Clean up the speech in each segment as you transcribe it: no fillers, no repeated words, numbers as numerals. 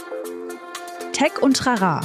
Tech und Trara.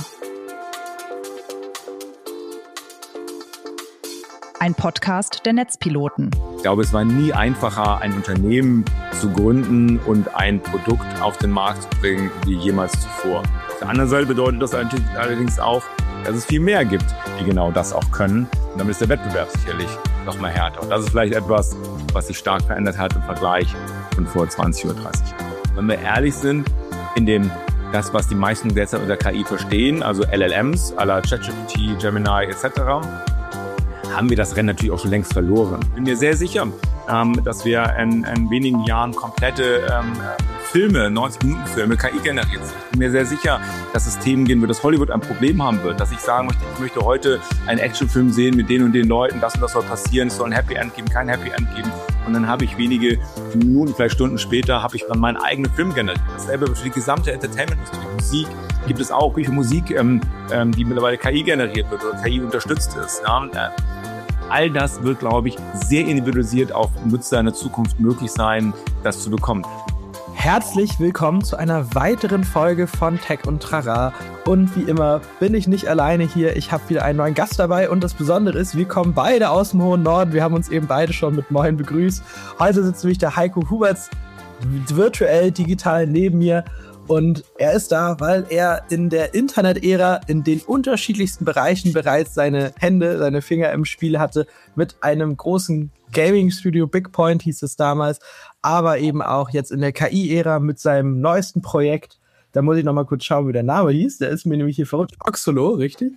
Ein Podcast der Netzpiloten. Ich glaube, es war nie einfacher, ein Unternehmen zu gründen und ein Produkt auf den Markt zu bringen, wie jemals zuvor. Auf der anderen Seite bedeutet das allerdings auch, dass es viel mehr gibt, die genau das auch können. Und damit ist der Wettbewerb sicherlich noch mal härter. Und das ist vielleicht etwas, was sich stark verändert hat im Vergleich von vor 20 oder 30 Jahren. Wenn wir ehrlich sind, das, was die meisten derzeit unter KI verstehen, also LLMs, à la ChatGPT, Gemini etc., haben wir das Rennen natürlich auch schon längst verloren. Ich bin mir sehr sicher, dass wir in wenigen Jahren komplette Filme, 90-Minuten-Filme, KI generiert sind. Ich bin mir sehr sicher, dass es Themen gehen wird, dass Hollywood ein Problem haben wird, dass ich sagen möchte, ich möchte heute einen Actionfilm sehen mit den und den Leuten, das und das soll passieren, es soll ein Happy End geben, kein Happy End geben. Und dann habe ich wenige Minuten, vielleicht Stunden später, habe ich dann meinen eigenen Film generiert. Dasselbe für die gesamte Entertainment-Industrie. Musik gibt es auch, wie viel Musik, die mittlerweile KI generiert wird oder KI unterstützt ist. Ja? All das wird, glaube ich, sehr individualisiert auf Nutzer in der Zukunft möglich sein, das zu bekommen. Herzlich willkommen zu einer weiteren Folge von Tech und Trara. Und wie immer bin ich nicht alleine hier. Ich habe wieder einen neuen Gast dabei. Und das Besondere ist, wir kommen beide aus dem hohen Norden. Wir haben uns eben beide schon mit Moin begrüßt. Heute sitzt nämlich der Heiko Huberts virtuell, digital neben mir. Und er ist da, weil er in der Internet-Ära in den unterschiedlichsten Bereichen bereits seine Hände, seine Finger im Spiel hatte, mit einem großen Gaming-Studio, BigPoint hieß es damals, aber eben auch jetzt in der KI-Ära mit seinem neuesten Projekt. Da muss ich noch mal kurz schauen, wie der Name hieß. Der ist mir nämlich hier verrückt. Oxolo, richtig?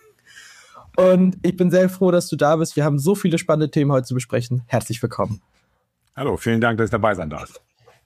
Und ich bin sehr froh, dass du da bist. Wir haben so viele spannende Themen heute zu besprechen. Herzlich willkommen. Hallo, vielen Dank, dass ich dabei sein darf.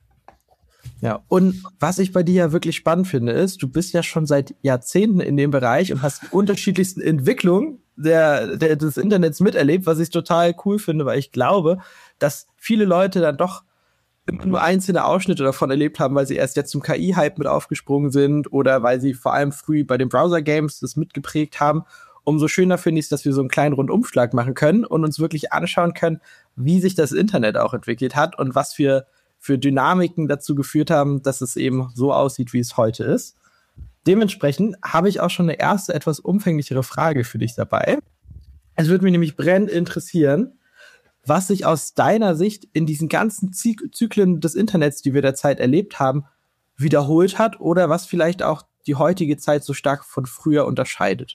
Ja, und was ich bei dir ja wirklich spannend finde, ist, du bist ja schon seit Jahrzehnten in dem Bereich und hast die unterschiedlichsten Entwicklungen des Internets miterlebt, was ich total cool finde, weil ich glaube, dass viele Leute dann doch nur einzelne Ausschnitte davon erlebt haben, weil sie erst jetzt zum KI-Hype mit aufgesprungen sind oder weil sie vor allem früh bei den Browser-Games das mitgeprägt haben. Umso schöner finde ich es, dass wir so einen kleinen Rundumschlag machen können und uns wirklich anschauen können, wie sich das Internet auch entwickelt hat und was für Dynamiken dazu geführt haben, dass es eben so aussieht, wie es heute ist. Dementsprechend habe ich auch schon eine erste, etwas umfänglichere Frage für dich dabei. Es würde mich nämlich brennend interessieren, was sich aus deiner Sicht in diesen ganzen Zyklen des Internets, die wir derzeit erlebt haben, wiederholt hat oder was vielleicht auch die heutige Zeit so stark von früher unterscheidet.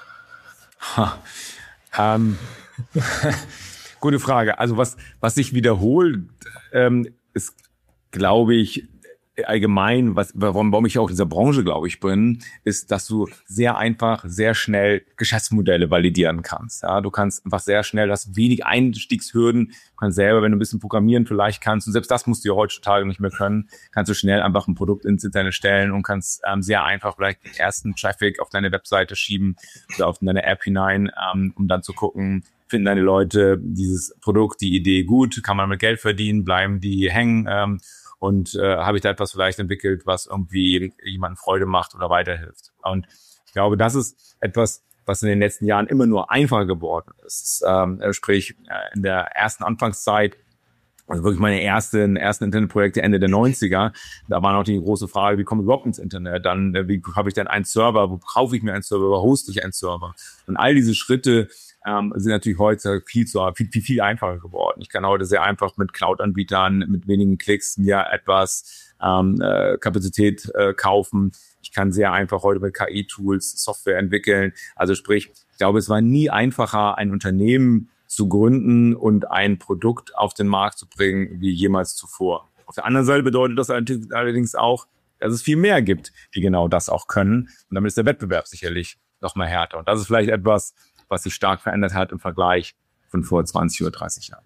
Gute Frage. Also was sich wiederholt, ist, glaube ich, allgemein, warum ich auch in dieser Branche, glaube ich, bin, ist, dass du sehr einfach, sehr schnell Geschäftsmodelle validieren kannst. Ja, du kannst einfach sehr schnell, du hast wenig Einstiegshürden, du kannst selber, wenn du ein bisschen programmieren vielleicht kannst, und selbst das musst du ja heutzutage nicht mehr können, kannst du schnell einfach ein Produkt ins Internet stellen und kannst sehr einfach vielleicht den ersten Traffic auf deine Webseite schieben oder auf deine App hinein, um dann zu gucken, finden deine Leute dieses Produkt, die Idee gut, kann man mit Geld verdienen, bleiben die hängen und habe ich da etwas vielleicht entwickelt, was irgendwie jemandem Freude macht oder weiterhilft. Und ich glaube, das ist etwas, was in den letzten Jahren immer nur einfacher geworden ist. Sprich, in der ersten Anfangszeit, also wirklich meine ersten Internetprojekte Ende der 90er, da war noch die große Frage, wie komme ich überhaupt ins Internet? Dann, wie habe ich denn einen Server? Wo kaufe ich mir einen Server? Wo hoste ich einen Server? Und all diese Schritte sind natürlich heute viel einfacher geworden. Ich kann heute sehr einfach mit Cloud-Anbietern mit wenigen Klicks mir etwas Kapazität kaufen. Ich kann sehr einfach heute mit KI-Tools Software entwickeln. Also sprich, ich glaube, es war nie einfacher, ein Unternehmen zu gründen und ein Produkt auf den Markt zu bringen, wie jemals zuvor. Auf der anderen Seite bedeutet das allerdings auch, dass es viel mehr gibt, die genau das auch können. Und damit ist der Wettbewerb sicherlich noch mal härter. Und das ist vielleicht etwas, was sich stark verändert hat im Vergleich von vor 20 oder 30 Jahren.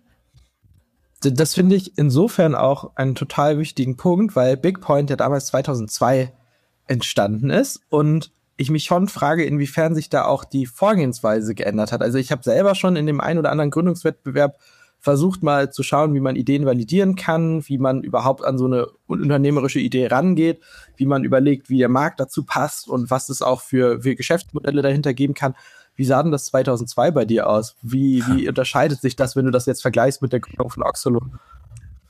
Das finde ich insofern auch einen total wichtigen Punkt, weil BigPoint ja damals 2002 entstanden ist und ich mich schon frage, inwiefern sich da auch die Vorgehensweise geändert hat. Also ich habe selber schon in dem einen oder anderen Gründungswettbewerb versucht mal zu schauen, wie man Ideen validieren kann, wie man überhaupt an so eine unternehmerische Idee rangeht, wie man überlegt, wie der Markt dazu passt und was es auch für Geschäftsmodelle dahinter geben kann. Wie sah denn das 2002 bei dir aus? Wie unterscheidet sich das, wenn du das jetzt vergleichst mit der Gründung von Oxolo?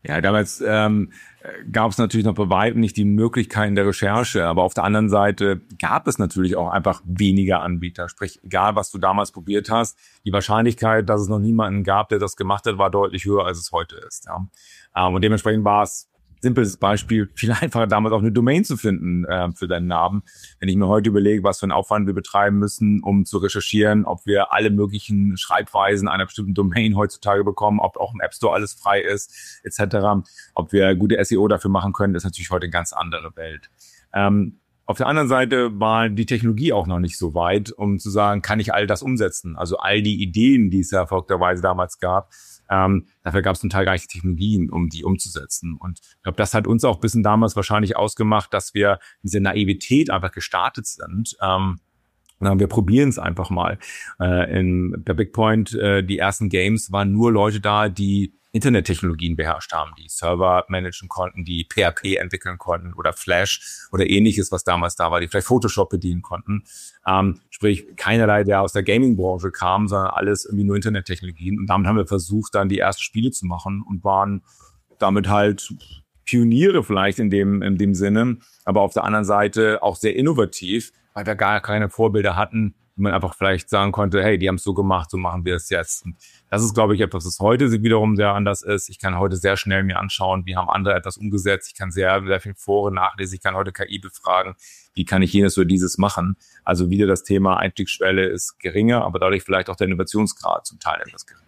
Ja, damals gab es natürlich noch bei weitem nicht die Möglichkeiten der Recherche, aber auf der anderen Seite gab es natürlich auch einfach weniger Anbieter. Sprich, egal was du damals probiert hast, die Wahrscheinlichkeit, dass es noch niemanden gab, der das gemacht hat, war deutlich höher, als es heute ist. Ja. Und dementsprechend war es, simples Beispiel, viel einfacher damals auch eine Domain zu finden für deinen Namen. Wenn ich mir heute überlege, was für einen Aufwand wir betreiben müssen, um zu recherchieren, ob wir alle möglichen Schreibweisen einer bestimmten Domain heutzutage bekommen, ob auch im App Store alles frei ist, etc., ob wir gute SEO dafür machen können, ist natürlich heute eine ganz andere Welt. Auf der anderen Seite war die Technologie auch noch nicht so weit, um zu sagen, kann ich all das umsetzen? Also all die Ideen, die es ja verrückterweise damals gab, dafür gab es zum Teil gar nicht die Technologien, um die umzusetzen. Und ich glaube, das hat uns auch ein bisschen damals wahrscheinlich ausgemacht, dass wir diese Naivität einfach gestartet sind. Wir probieren es einfach mal. Bei BigPoint, die ersten Games, waren nur Leute da, die Internettechnologien beherrscht haben, die Server managen konnten, die PHP entwickeln konnten oder Flash oder ähnliches, was damals da war, die vielleicht Photoshop bedienen konnten. Sprich, keinerlei, der aus der Gaming-Branche kam, sondern alles irgendwie nur Internettechnologien. Und damit haben wir versucht, dann die ersten Spiele zu machen und waren damit halt Pioniere vielleicht in dem Sinne, aber auf der anderen Seite auch sehr innovativ, weil wir gar keine Vorbilder hatten, wie man einfach vielleicht sagen konnte, hey, die haben es so gemacht, so machen wir es jetzt. Und das ist, glaube ich, etwas, was heute wiederum sehr anders ist. Ich kann heute sehr schnell mir anschauen, wie haben andere etwas umgesetzt. Ich kann sehr viel Foren nachlesen. Ich kann heute KI befragen. Wie kann ich jenes oder dieses machen? Also wieder das Thema Einstiegsschwelle ist geringer, aber dadurch vielleicht auch der Innovationsgrad zum Teil etwas geringer.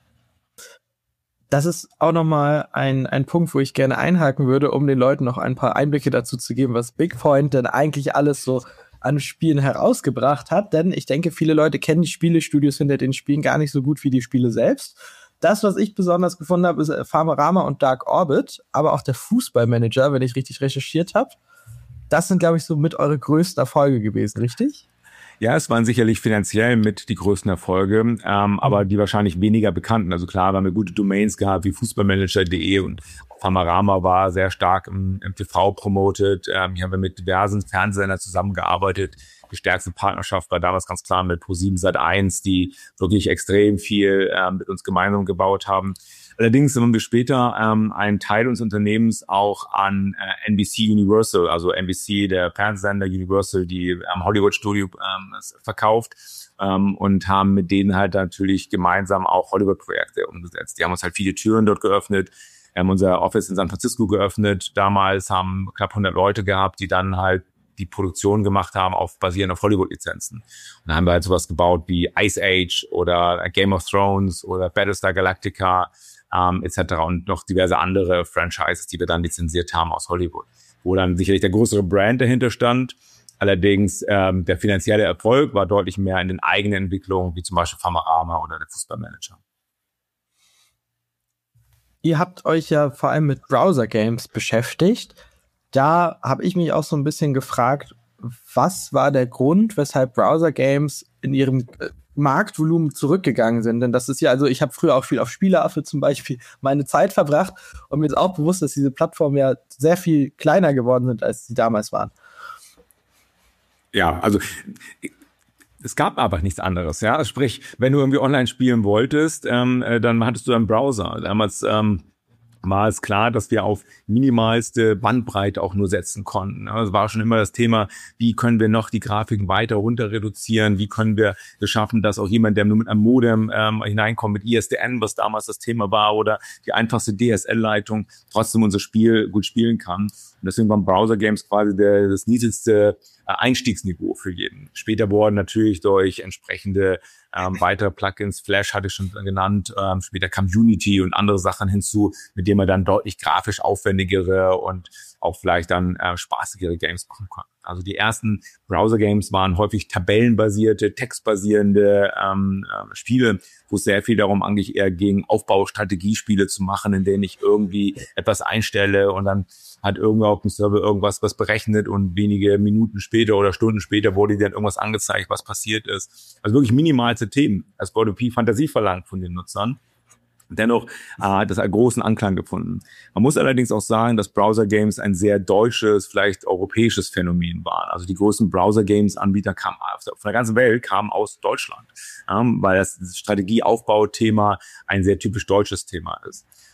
Das ist auch nochmal ein Punkt, wo ich gerne einhaken würde, um den Leuten noch ein paar Einblicke dazu zu geben, was BigPoint denn eigentlich alles so an Spielen herausgebracht hat, denn ich denke, viele Leute kennen die Spielestudios hinter den Spielen gar nicht so gut wie die Spiele selbst. Das, was ich besonders gefunden habe, ist Farmerama und Dark Orbit, aber auch der Fußballmanager, wenn ich richtig recherchiert habe. Das sind, glaube ich, so mit eure größten Erfolge gewesen, richtig? Ja, es waren sicherlich finanziell mit die größten Erfolge, aber die wahrscheinlich weniger bekannten. Also klar, haben wir gute Domains gehabt wie fußballmanager.de und Farmerama war sehr stark im TV promotet. Hier haben wir mit diversen Fernsehsendern zusammengearbeitet. Die stärkste Partnerschaft war damals ganz klar mit Pro7 Sat.1, die wirklich extrem viel mit uns gemeinsam gebaut haben. Allerdings haben wir später einen Teil unseres Unternehmens auch an NBC Universal, also NBC, der Fernsehsender Universal, die Hollywood Studio verkauft und haben mit denen halt natürlich gemeinsam auch Hollywood-Projekte umgesetzt. Die haben uns halt viele Türen dort geöffnet. Wir haben unser Office in San Francisco geöffnet. Damals haben knapp 100 Leute gehabt, die dann halt die Produktion gemacht haben, basierend auf Hollywood-Lizenzen. Und da haben wir halt sowas gebaut wie Ice Age oder Game of Thrones oder Battlestar Galactica etc. und noch diverse andere Franchises, die wir dann lizenziert haben aus Hollywood, wo dann sicherlich der größere Brand dahinter stand. Allerdings der finanzielle Erfolg war deutlich mehr in den eigenen Entwicklungen, wie zum Beispiel Farmerama oder der Fußballmanager. Ihr habt euch ja vor allem mit Browser-Games beschäftigt. Da habe ich mich auch so ein bisschen gefragt, was war der Grund, weshalb Browser-Games in ihrem Marktvolumen zurückgegangen sind? Denn das ist ja, also ich habe früher auch viel auf Spieleaffe zum Beispiel meine Zeit verbracht und mir ist auch bewusst, dass diese Plattformen ja sehr viel kleiner geworden sind, als sie damals waren. Ja, also es gab einfach nichts anderes, ja. Sprich, wenn du irgendwie online spielen wolltest, dann hattest du einen Browser. Damals war es klar, dass wir auf minimalste Bandbreite auch nur setzen konnten. Es war schon immer das Thema, wie können wir noch die Grafiken weiter runter reduzieren, wie können wir es schaffen, dass auch jemand, der nur mit einem Modem hineinkommt, mit ISDN, was damals das Thema war, oder die einfachste DSL-Leitung, trotzdem unser Spiel gut spielen kann. Und deswegen waren Browser-Games quasi das niedrigste Einstiegsniveau für jeden. Später wurden natürlich durch entsprechende weitere Plugins, Flash hatte ich schon genannt, später kam Unity und andere Sachen hinzu, mit denen man dann deutlich grafisch aufwendigere und auch vielleicht dann spaßigere Games machen kann. Also die ersten Browser-Games waren häufig tabellenbasierte, textbasierende Spiele, wo es sehr viel darum eigentlich eher ging, Aufbaustrategiespiele zu machen, in denen ich irgendwie etwas einstelle und dann hat irgendwo auf dem Server irgendwas was berechnet und wenige Minuten später oder Stunden später wurde dir dann irgendwas angezeigt, was passiert ist. Also wirklich minimalste Themen. Es wurde viel Fantasie verlangt von den Nutzern. Dennoch hat das einen großen Anklang gefunden. Man muss allerdings auch sagen, dass Browser-Games ein sehr deutsches, vielleicht europäisches Phänomen waren. Also die größten Browser-Games-Anbieter kamen von der ganzen Welt, kamen aus Deutschland, weil das Strategieaufbau-Thema ein sehr typisch deutsches Thema ist.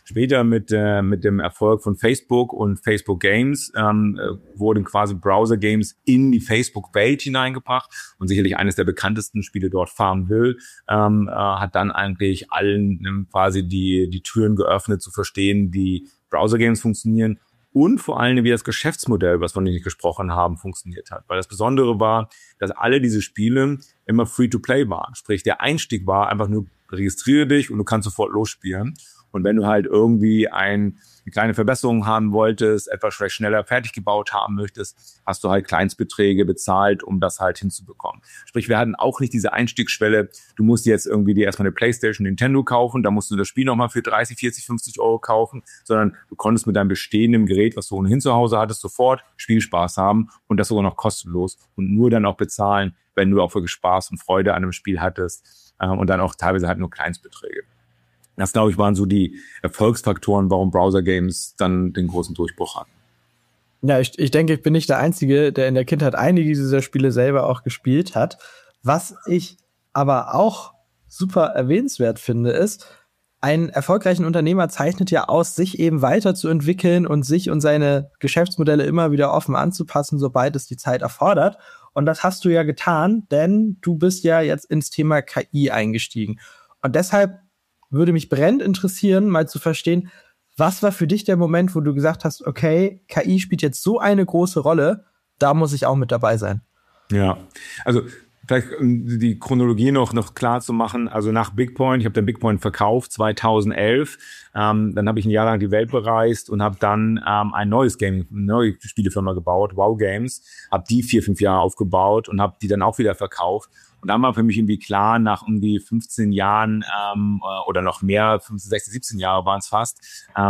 Später mit dem Erfolg von Facebook und Facebook Games wurden quasi Browser-Games in die Facebook-Welt hineingebracht und sicherlich eines der bekanntesten Spiele dort, Farmville, hat dann eigentlich allen quasi die Türen geöffnet, zu verstehen, wie Browser-Games funktionieren und vor allem, wie das Geschäftsmodell, was von dem ich gesprochen haben, funktioniert hat. Weil das Besondere war, dass alle diese Spiele immer Free-to-Play waren. Sprich, der Einstieg war einfach nur, registriere dich und du kannst sofort losspielen. Und wenn du halt irgendwie eine kleine Verbesserung haben wolltest, etwas vielleicht schneller fertig gebaut haben möchtest, hast du halt Kleinstbeträge bezahlt, um das halt hinzubekommen. Sprich, wir hatten auch nicht diese Einstiegsschwelle, du musst jetzt irgendwie dir erstmal eine PlayStation, Nintendo kaufen, da musst du das Spiel nochmal für 30, 40, 50 Euro kaufen, sondern du konntest mit deinem bestehenden Gerät, was du ohnehin zu Hause hattest, sofort Spielspaß haben und das sogar noch kostenlos und nur dann auch bezahlen, wenn du auch wirklich Spaß und Freude an einem Spiel hattest und dann auch teilweise halt nur Kleinstbeträge. Das, glaube ich, waren so die Erfolgsfaktoren, warum Browser-Games dann den großen Durchbruch hatten. Ja, ich denke, ich bin nicht der Einzige, der in der Kindheit einige dieser Spiele selber auch gespielt hat. Was ich aber auch super erwähnenswert finde, ist, ein erfolgreicher Unternehmer zeichnet ja aus, sich eben weiterzuentwickeln und sich und seine Geschäftsmodelle immer wieder offen anzupassen, sobald es die Zeit erfordert. Und das hast du ja getan, denn du bist ja jetzt ins Thema KI eingestiegen. Und deshalb würde mich brennend interessieren, mal zu verstehen, was war für dich der Moment, wo du gesagt hast, okay, KI spielt jetzt so eine große Rolle, da muss ich auch mit dabei sein. Ja, also vielleicht die Chronologie noch klar zu machen. Also nach BigPoint, ich habe den BigPoint verkauft 2011. Dann habe ich ein Jahr lang die Welt bereist und habe dann eine neue Spielefirma gebaut, Wow Games. Habe die 4-5 Jahre aufgebaut und habe die dann auch wieder verkauft. Und dann war für mich irgendwie klar, nach irgendwie 15 Jahren oder noch mehr, 15, 16, 17 Jahre waren es fast,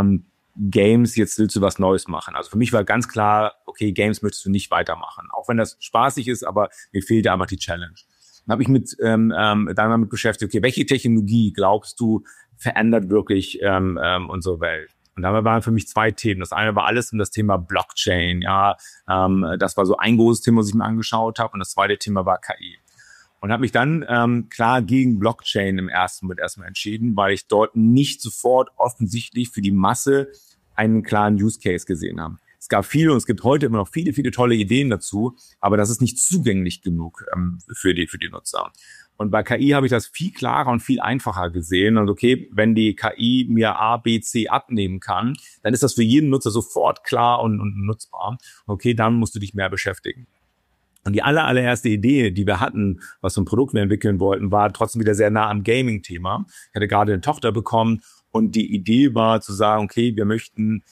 Games, jetzt willst du was Neues machen. Also für mich war ganz klar, okay, Games möchtest du nicht weitermachen. Auch wenn das spaßig ist, aber mir fehlte einfach die Challenge. Dann habe ich dann damit beschäftigt, okay, welche Technologie glaubst du verändert wirklich unsere Welt? Und da waren für mich 2 Themen. Das eine war alles um das Thema Blockchain. Ja, das war so ein großes Thema, was ich mir angeschaut habe. Und das zweite Thema war KI. Und habe mich dann klar gegen Blockchain im ersten Moment erstmal entschieden, weil ich dort nicht sofort offensichtlich für die Masse einen klaren Use Case gesehen habe. Es gab viele und es gibt heute immer noch viele, viele tolle Ideen dazu, aber das ist nicht zugänglich genug für die Nutzer. Und bei KI habe ich das viel klarer und viel einfacher gesehen. Und okay, wenn die KI mir A, B, C abnehmen kann, dann ist das für jeden Nutzer sofort klar und nutzbar. Okay, dann musst du dich mehr beschäftigen. Und die allererste Idee, die wir hatten, was für ein Produkt wir entwickeln wollten, war trotzdem wieder sehr nah am Gaming-Thema. Ich hatte gerade eine Tochter bekommen und die Idee war zu sagen, okay, wir möchten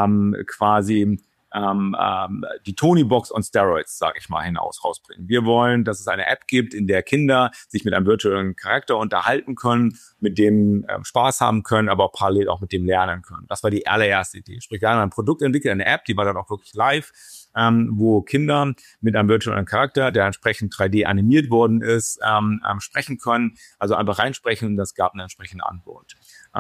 quasi die Tony-Box on Steroids, sage ich mal, rausbringen. Wir wollen, dass es eine App gibt, in der Kinder sich mit einem virtuellen Charakter unterhalten können, mit dem Spaß haben können, aber auch parallel auch mit dem lernen können. Das war die allererste Idee. Sprich, wir haben ein Produkt entwickelt, eine App, die war dann auch wirklich live, wo Kinder mit einem virtuellen Charakter, der entsprechend 3D animiert worden ist, sprechen können, also einfach reinsprechen und das gab eine entsprechende Antwort.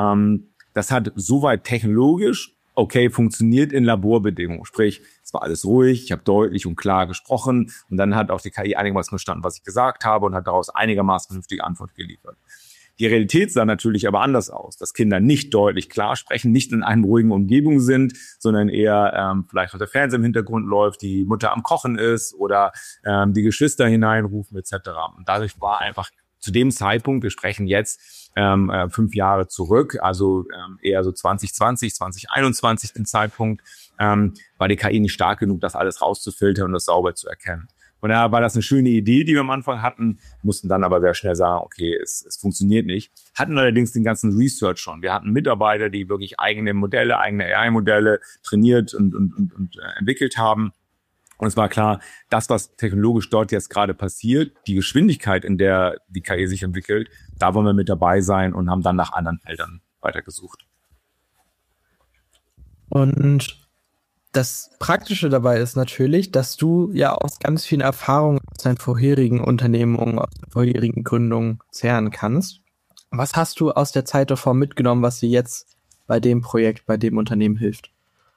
Das hat soweit technologisch okay funktioniert in Laborbedingungen, sprich, es war alles ruhig, ich habe deutlich und klar gesprochen und dann hat auch die KI einigermaßen verstanden, was ich gesagt habe und hat daraus einigermaßen vernünftige Antwort geliefert. Die Realität sah natürlich aber anders aus, dass Kinder nicht deutlich klar sprechen, nicht in einer ruhigen Umgebung sind, sondern eher vielleicht noch der Fernseher im Hintergrund läuft, die Mutter am Kochen ist oder die Geschwister hineinrufen etc. Und dadurch war einfach zu dem Zeitpunkt, wir sprechen jetzt 5 Jahre zurück, also eher so 2020, 2021 den Zeitpunkt, war die KI nicht stark genug, das alles rauszufiltern und das sauber zu erkennen. Von daher war das eine schöne Idee, die wir am Anfang hatten, mussten dann aber sehr schnell sagen, okay, es funktioniert nicht. Hatten allerdings den ganzen Research schon. Wir hatten Mitarbeiter, die wirklich eigene Modelle, eigene AI-Modelle trainiert und entwickelt haben. Und es war klar, das, was technologisch dort jetzt gerade passiert, die Geschwindigkeit, in der die KI sich entwickelt, da wollen wir mit dabei sein und haben dann nach anderen Feldern weitergesucht. Und das Praktische dabei ist natürlich, dass du ja aus ganz vielen Erfahrungen aus deinen vorherigen Unternehmungen, aus der vorherigen Gründung zehren kannst. Was hast du aus der Zeit davor mitgenommen, was dir jetzt bei dem Projekt, bei dem Unternehmen hilft?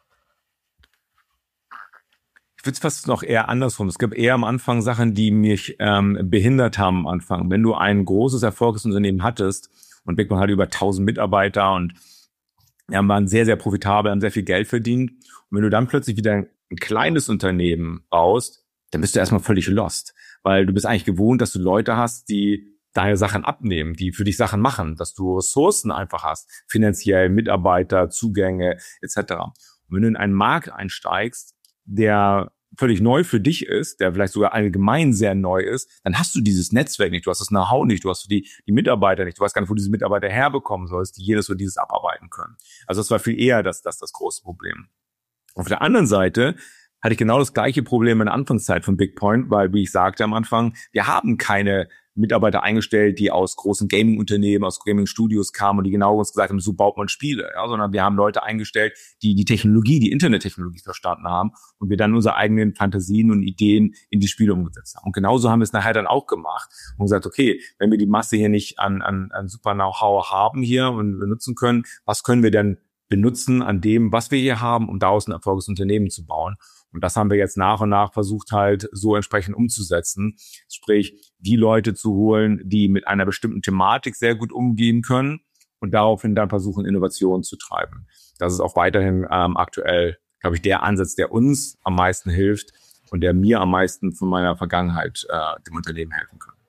Ich würde es fast noch eher andersrum. Es gab eher am Anfang Sachen, die mich behindert haben am Anfang. Wenn du ein großes, erfolgreiches Unternehmen hattest und BigPoint hatte über 1000 Mitarbeiter und Ja, waren sehr, sehr profitabel, haben sehr viel Geld verdient. Und wenn du dann plötzlich wieder ein kleines Unternehmen baust, dann bist du erstmal völlig lost. Weil du bist eigentlich gewohnt, dass du Leute hast, die deine Sachen abnehmen, die für dich Sachen machen, dass du Ressourcen einfach hast, finanziell, Mitarbeiter, Zugänge etc. Und wenn du in einen Markt einsteigst, der völlig neu für dich ist, der vielleicht sogar allgemein sehr neu ist, dann hast du dieses Netzwerk nicht, du hast das Know-how nicht, du hast die Mitarbeiter nicht, du weißt gar nicht, wo du diese Mitarbeiter herbekommen sollst, die jedes oder dieses abarbeiten können. Also das war viel eher das große Problem. Auf der anderen Seite hatte ich genau das gleiche Problem in der Anfangszeit von BigPoint, weil, wie ich sagte am Anfang, wir haben keine Mitarbeiter eingestellt, die aus großen Gaming-Unternehmen, aus Gaming-Studios kamen und die genau uns gesagt haben, so baut man Spiele, ja, sondern wir haben Leute eingestellt, die die Technologie, die Internettechnologie verstanden haben und wir dann unsere eigenen Fantasien und Ideen in die Spiele umgesetzt haben. Und genauso haben wir es nachher dann auch gemacht und gesagt, okay, wenn wir die Masse hier nicht an super Know-how haben hier und benutzen können, was können wir denn benutzen an dem, was wir hier haben, um daraus ein erfolgreiches Unternehmen zu bauen? Und das haben wir jetzt nach und nach versucht halt so entsprechend umzusetzen. Sprich, die Leute zu holen, die mit einer bestimmten Thematik sehr gut umgehen können und daraufhin dann versuchen, Innovationen zu treiben. Das ist auch weiterhin aktuell, glaube ich, der Ansatz, der uns am meisten hilft und der mir am meisten von meiner Vergangenheit dem Unternehmen helfen kann.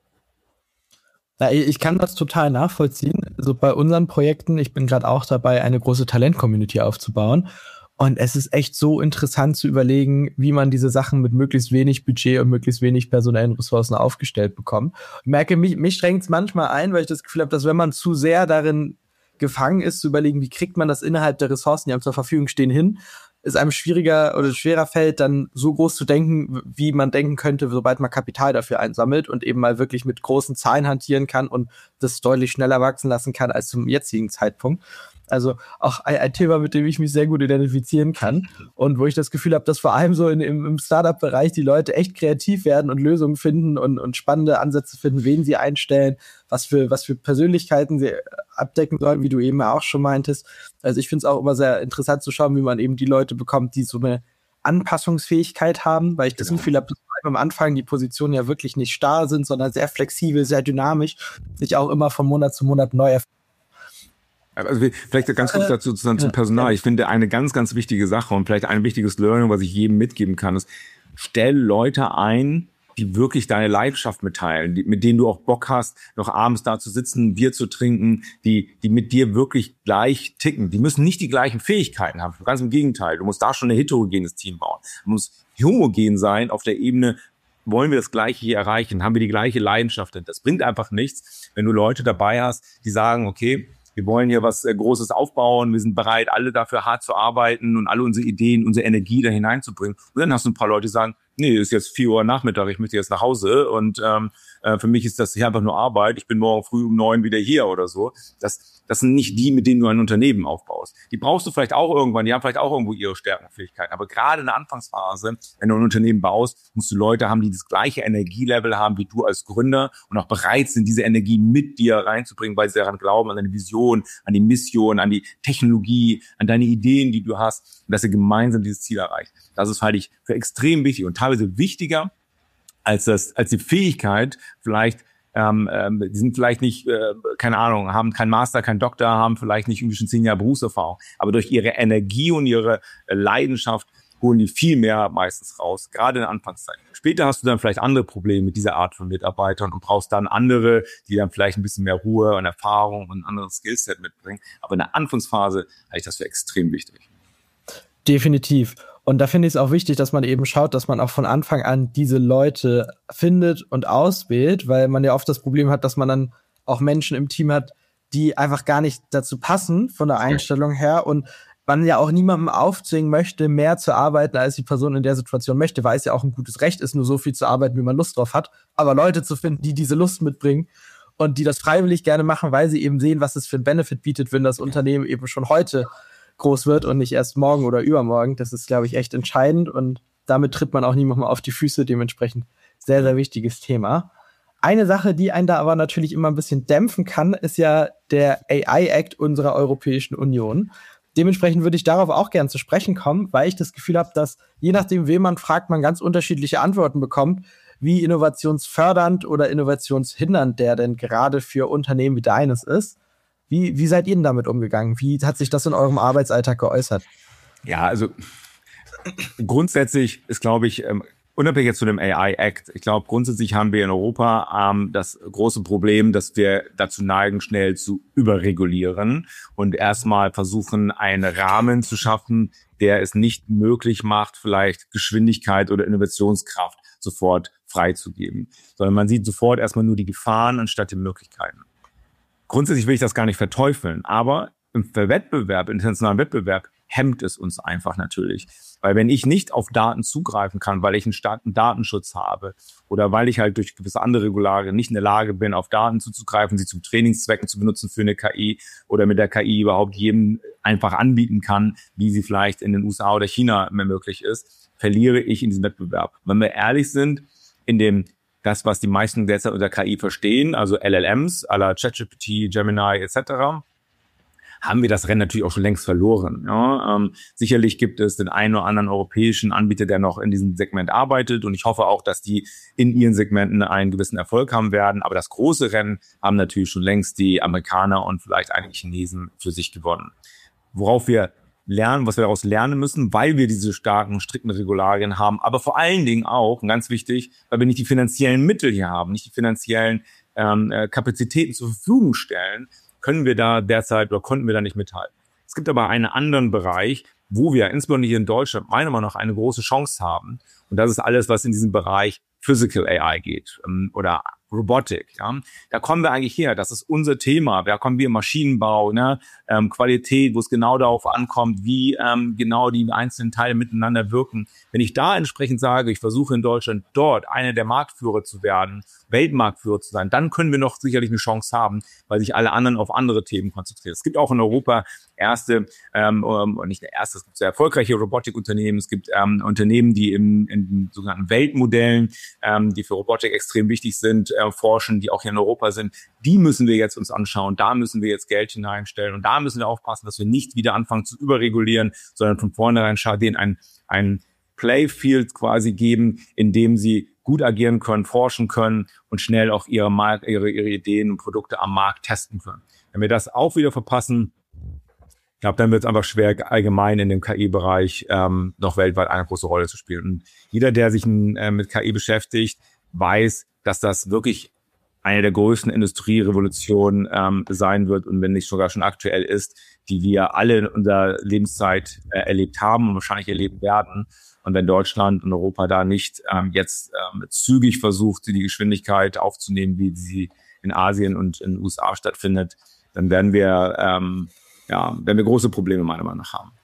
Na, ich kann das total nachvollziehen. Also bei unseren Projekten, ich bin gerade auch dabei, eine große Talent-Community aufzubauen. Und es ist echt so interessant zu überlegen, wie man diese Sachen mit möglichst wenig Budget und möglichst wenig personellen Ressourcen aufgestellt bekommt. Ich merke, mich strengt es manchmal ein, weil ich das Gefühl habe, dass wenn man zu sehr darin gefangen ist, zu überlegen, wie kriegt man das innerhalb der Ressourcen, die einem zur Verfügung stehen, hin, ist einem schwieriger oder schwerer fällt, dann so groß zu denken, wie man denken könnte, sobald man Kapital dafür einsammelt und eben mal wirklich mit großen Zahlen hantieren kann und das deutlich schneller wachsen lassen kann als zum jetzigen Zeitpunkt. Also auch ein Thema, mit dem ich mich sehr gut identifizieren kann und wo ich das Gefühl habe, dass vor allem so im Startup-Bereich die Leute echt kreativ werden und Lösungen finden und spannende Ansätze finden, wen sie einstellen, was für Persönlichkeiten sie abdecken sollen, wie du eben auch schon meintest. Also ich finde es auch immer sehr interessant zu schauen, wie man eben die Leute bekommt, die so eine Anpassungsfähigkeit haben, weil ich das Gefühl habe, dass am Anfang die Positionen ja wirklich nicht starr sind, sondern sehr flexibel, sehr dynamisch, sich auch immer von Monat zu Monat neu erfinden. Also vielleicht ganz kurz dazu zum Personal. Ich finde eine ganz, ganz wichtige Sache und vielleicht ein wichtiges Learning, was ich jedem mitgeben kann, ist, stell Leute ein, die wirklich deine Leidenschaft mitteilen, mit denen du auch Bock hast, noch abends da zu sitzen, Bier zu trinken, die mit dir wirklich gleich ticken. Die müssen nicht die gleichen Fähigkeiten haben. Ganz im Gegenteil. Du musst da schon ein heterogenes Team bauen. Du musst homogen sein auf der Ebene, wollen wir das Gleiche hier erreichen? Haben wir die gleiche Leidenschaft? Das bringt einfach nichts, wenn du Leute dabei hast, die sagen, okay, wir wollen hier was Großes aufbauen, wir sind bereit, alle dafür hart zu arbeiten und alle unsere Ideen, unsere Energie da hineinzubringen. Und dann hast du ein paar Leute, die sagen, nee, ist jetzt 4 Uhr Nachmittag, ich möchte jetzt nach Hause und für mich ist das hier einfach nur Arbeit, ich bin morgen früh um 9 wieder hier oder so. Das sind nicht die, mit denen du ein Unternehmen aufbaust. Die brauchst du vielleicht auch irgendwann, die haben vielleicht auch irgendwo ihre Stärken und Fähigkeiten. Aber gerade in der Anfangsphase, wenn du ein Unternehmen baust, musst du Leute haben, die das gleiche Energielevel haben wie du als Gründer und auch bereit sind, diese Energie mit dir reinzubringen, weil sie daran glauben, an deine Vision, an die Mission, an die Technologie, an deine Ideen, die du hast und dass ihr gemeinsam dieses Ziel erreicht. Das halte ich für extrem wichtig und teilweise wichtiger als die Fähigkeit, vielleicht die sind vielleicht nicht, keine Ahnung, haben keinen Master, keinen Doktor, haben vielleicht nicht irgendwie schon 10 Jahre Berufserfahrung, aber durch ihre Energie und ihre Leidenschaft holen die viel mehr meistens raus, gerade in der Anfangszeit. Später hast du dann vielleicht andere Probleme mit dieser Art von Mitarbeitern und brauchst dann andere, die dann vielleicht ein bisschen mehr Ruhe und Erfahrung und ein anderes Skillset mitbringen. Aber in der Anfangsphase halte ich das für extrem wichtig. Definitiv. Und da finde ich es auch wichtig, dass man eben schaut, dass man auch von Anfang an diese Leute findet und auswählt, weil man ja oft das Problem hat, dass man dann auch Menschen im Team hat, die einfach gar nicht dazu passen von der Einstellung her und man ja auch niemandem aufzwingen möchte, mehr zu arbeiten, als die Person in der Situation möchte, weil es ja auch ein gutes Recht ist, nur so viel zu arbeiten, wie man Lust drauf hat. Aber Leute zu finden, die diese Lust mitbringen und die das freiwillig gerne machen, weil sie eben sehen, was es für einen Benefit bietet, wenn das Unternehmen eben schon heute groß wird und nicht erst morgen oder übermorgen. Das ist, glaube ich, echt entscheidend und damit tritt man auch niemandem auf die Füße. Dementsprechend sehr, sehr wichtiges Thema. Eine Sache, die einen da aber natürlich immer ein bisschen dämpfen kann, ist ja der AI-Act unserer Europäischen Union. Dementsprechend würde ich darauf auch gern zu sprechen kommen, weil ich das Gefühl habe, dass je nachdem, wen man fragt, man ganz unterschiedliche Antworten bekommt, wie innovationsfördernd oder innovationshindernd der denn gerade für Unternehmen wie deines ist. Wie seid ihr denn damit umgegangen? Wie hat sich das in eurem Arbeitsalltag geäußert? Ja, also grundsätzlich ist, glaube ich, unabhängig jetzt zu dem AI Act, ich glaube, grundsätzlich haben wir in Europa das große Problem, dass wir dazu neigen, schnell zu überregulieren und erstmal versuchen, einen Rahmen zu schaffen, der es nicht möglich macht, vielleicht Geschwindigkeit oder Innovationskraft sofort freizugeben, sondern man sieht sofort erstmal nur die Gefahren anstatt die Möglichkeiten. Grundsätzlich will ich das gar nicht verteufeln, aber im Wettbewerb, im internationalen Wettbewerb, hemmt es uns einfach natürlich. Weil wenn ich nicht auf Daten zugreifen kann, weil ich einen starken Datenschutz habe oder weil ich halt durch gewisse andere Regularien nicht in der Lage bin, auf Daten zuzugreifen, sie zum Trainingszwecken zu benutzen für eine KI oder mit der KI überhaupt jedem einfach anbieten kann, wie sie vielleicht in den USA oder China mehr möglich ist, verliere ich in diesem Wettbewerb. Wenn wir ehrlich sind, das, was die meisten derzeit unter KI verstehen, also LLMs, à la ChatGPT, Gemini etc., haben wir das Rennen natürlich auch schon längst verloren. Ja, sicherlich gibt es den einen oder anderen europäischen Anbieter, der noch in diesem Segment arbeitet und ich hoffe auch, dass die in ihren Segmenten einen gewissen Erfolg haben werden. Aber das große Rennen haben natürlich schon längst die Amerikaner und vielleicht einige Chinesen für sich gewonnen. Worauf wir lernen, was wir daraus lernen müssen, weil wir diese starken, strikten Regularien haben, aber vor allen Dingen auch, und ganz wichtig, weil wir nicht die finanziellen Mittel hier haben, nicht die finanziellen Kapazitäten zur Verfügung stellen, konnten wir da nicht mithalten. Es gibt aber einen anderen Bereich, wo wir insbesondere hier in Deutschland meiner Meinung nach eine große Chance haben. Und das ist alles, was in diesem Bereich Physical AI geht oder Robotik. Ja. Da kommen wir eigentlich her. Das ist unser Thema. Da kommen wir im Maschinenbau, Qualität, wo es genau darauf ankommt, wie genau die einzelnen Teile miteinander wirken. Wenn ich da entsprechend sage, ich versuche in Deutschland dort einer der Marktführer zu werden, Weltmarktführer zu sein, dann können wir noch sicherlich eine Chance haben, weil sich alle anderen auf andere Themen konzentrieren. Es gibt auch in Europa nicht der erste, es gibt sehr erfolgreiche Robotikunternehmen. Es gibt Unternehmen, die in sogenannten Weltmodellen, die für Robotik extrem wichtig sind, forschen, die auch hier in Europa sind. Die müssen wir jetzt uns anschauen. Da müssen wir jetzt Geld hineinstellen. Und da müssen wir aufpassen, dass wir nicht wieder anfangen zu überregulieren, sondern von vornherein denen ein Playfield quasi geben, in dem sie gut agieren können, forschen können und schnell auch ihre Ideen und Produkte am Markt testen können. Wenn wir das auch wieder verpassen, ich glaube, dann wird es einfach schwer, allgemein in dem KI-Bereich noch weltweit eine große Rolle zu spielen. Und jeder, der sich mit KI beschäftigt, weiß, dass das wirklich eine der größten Industrierevolutionen sein wird und wenn nicht sogar schon aktuell ist, die wir alle in unserer Lebenszeit erlebt haben und wahrscheinlich erleben werden. Und wenn Deutschland und Europa da nicht jetzt zügig versucht, die Geschwindigkeit aufzunehmen, wie sie in Asien und in den USA stattfindet, dann werden wir große Probleme meiner Meinung nach haben.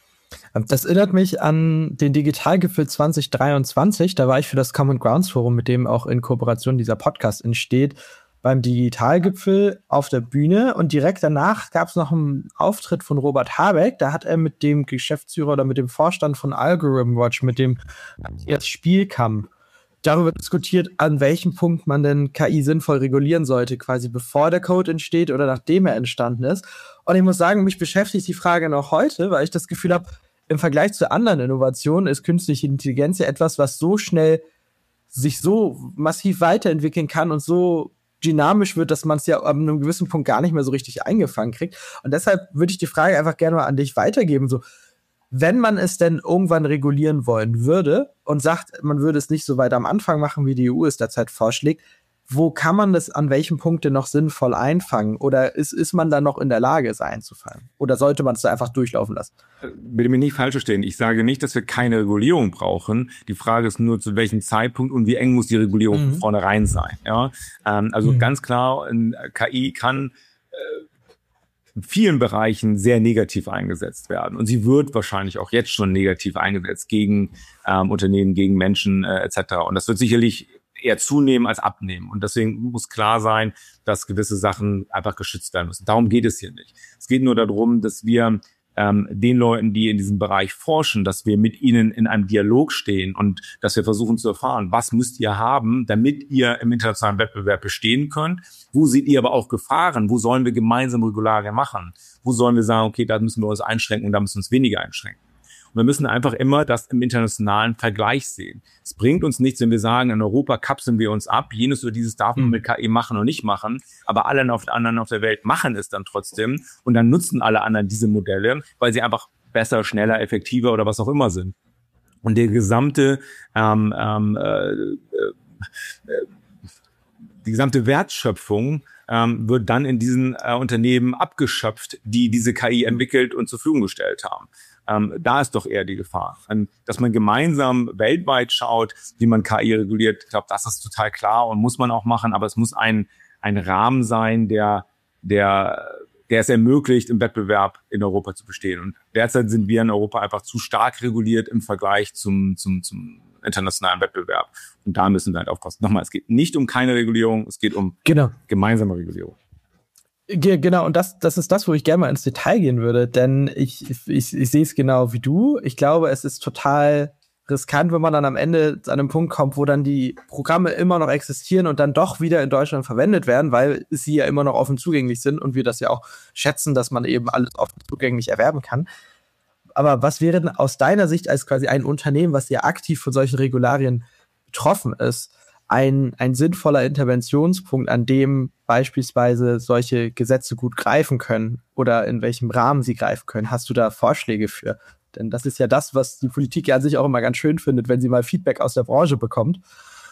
Das erinnert mich an den Digitalgipfel 2023. Da war ich für das Common Grounds Forum, mit dem auch in Kooperation dieser Podcast entsteht, beim Digitalgipfel auf der Bühne. Und direkt danach gab es noch einen Auftritt von Robert Habeck. Da hat er mit dem Geschäftsführer oder mit dem Vorstand von Algorithm Watch, mit dem Matthias Spielkamp, darüber diskutiert, an welchem Punkt man denn KI sinnvoll regulieren sollte, quasi bevor der Code entsteht oder nachdem er entstanden ist. Und ich muss sagen, mich beschäftigt die Frage noch heute, weil ich das Gefühl habe, im Vergleich zu anderen Innovationen ist künstliche Intelligenz ja etwas, was so schnell sich so massiv weiterentwickeln kann und so dynamisch wird, dass man es ja an einem gewissen Punkt gar nicht mehr so richtig eingefangen kriegt. Und deshalb würde ich die Frage einfach gerne mal an dich weitergeben. So, wenn man es denn irgendwann regulieren wollen würde und sagt, man würde es nicht so weit am Anfang machen, wie die EU es derzeit vorschlägt, wo kann man das an welchen Punkten noch sinnvoll einfangen? Oder ist man da noch in der Lage, es einzufangen? Oder sollte man es da einfach durchlaufen lassen? Bitte mir nicht falsch verstehen. Ich sage nicht, dass wir keine Regulierung brauchen. Die Frage ist nur, zu welchem Zeitpunkt und wie eng muss die Regulierung von vornherein sein. Ja? Ganz klar, KI kann in vielen Bereichen sehr negativ eingesetzt werden. Und sie wird wahrscheinlich auch jetzt schon negativ eingesetzt gegen Unternehmen, gegen Menschen etc. Und das wird sicherlich eher zunehmen als abnehmen. Und deswegen muss klar sein, dass gewisse Sachen einfach geschützt werden müssen. Darum geht es hier nicht. Es geht nur darum, dass wir den Leuten, die in diesem Bereich forschen, dass wir mit ihnen in einem Dialog stehen und dass wir versuchen zu erfahren, was müsst ihr haben, damit ihr im internationalen Wettbewerb bestehen könnt. Wo seht ihr aber auch Gefahren? Wo sollen wir gemeinsam Regularien machen? Wo sollen wir sagen, okay, da müssen wir uns einschränken und da müssen wir uns weniger einschränken? wir müssen einfach immer das im internationalen Vergleich sehen. Es bringt uns nichts, wenn wir sagen, in Europa kapseln wir uns ab, jenes oder dieses darf man mit KI machen und nicht machen, aber alle anderen auf der Welt machen es dann trotzdem und dann nutzen alle anderen diese Modelle, weil sie einfach besser, schneller, effektiver oder was auch immer sind. Und die gesamte Wertschöpfung wird dann in diesen Unternehmen abgeschöpft, die diese KI entwickelt und zur Verfügung gestellt haben. Da ist doch eher die Gefahr. Dass man gemeinsam weltweit schaut, wie man KI reguliert, ich glaube, das ist total klar und muss man auch machen, aber es muss ein Rahmen sein, der es ermöglicht, im Wettbewerb in Europa zu bestehen. Und derzeit sind wir in Europa einfach zu stark reguliert im Vergleich zum internationalen Wettbewerb. Und da müssen wir halt aufpassen. Nochmal, es geht nicht um keine Regulierung, es geht um gemeinsame Regulierung. Genau, und das ist das, wo ich gerne mal ins Detail gehen würde, denn ich sehe es genau wie du. Ich glaube, es ist total riskant, wenn man dann am Ende zu einem Punkt kommt, wo dann die Programme immer noch existieren und dann doch wieder in Deutschland verwendet werden, weil sie ja immer noch offen zugänglich sind und wir das ja auch schätzen, dass man eben alles offen zugänglich erwerben kann. Aber was wäre denn aus deiner Sicht als quasi ein Unternehmen, was ja aktiv von solchen Regularien betroffen ist, ein sinnvoller Interventionspunkt, an dem beispielsweise solche Gesetze gut greifen können oder in welchem Rahmen sie greifen können? Hast du da Vorschläge für? Denn das ist ja das, was die Politik ja an sich auch immer ganz schön findet, wenn sie mal Feedback aus der Branche bekommt.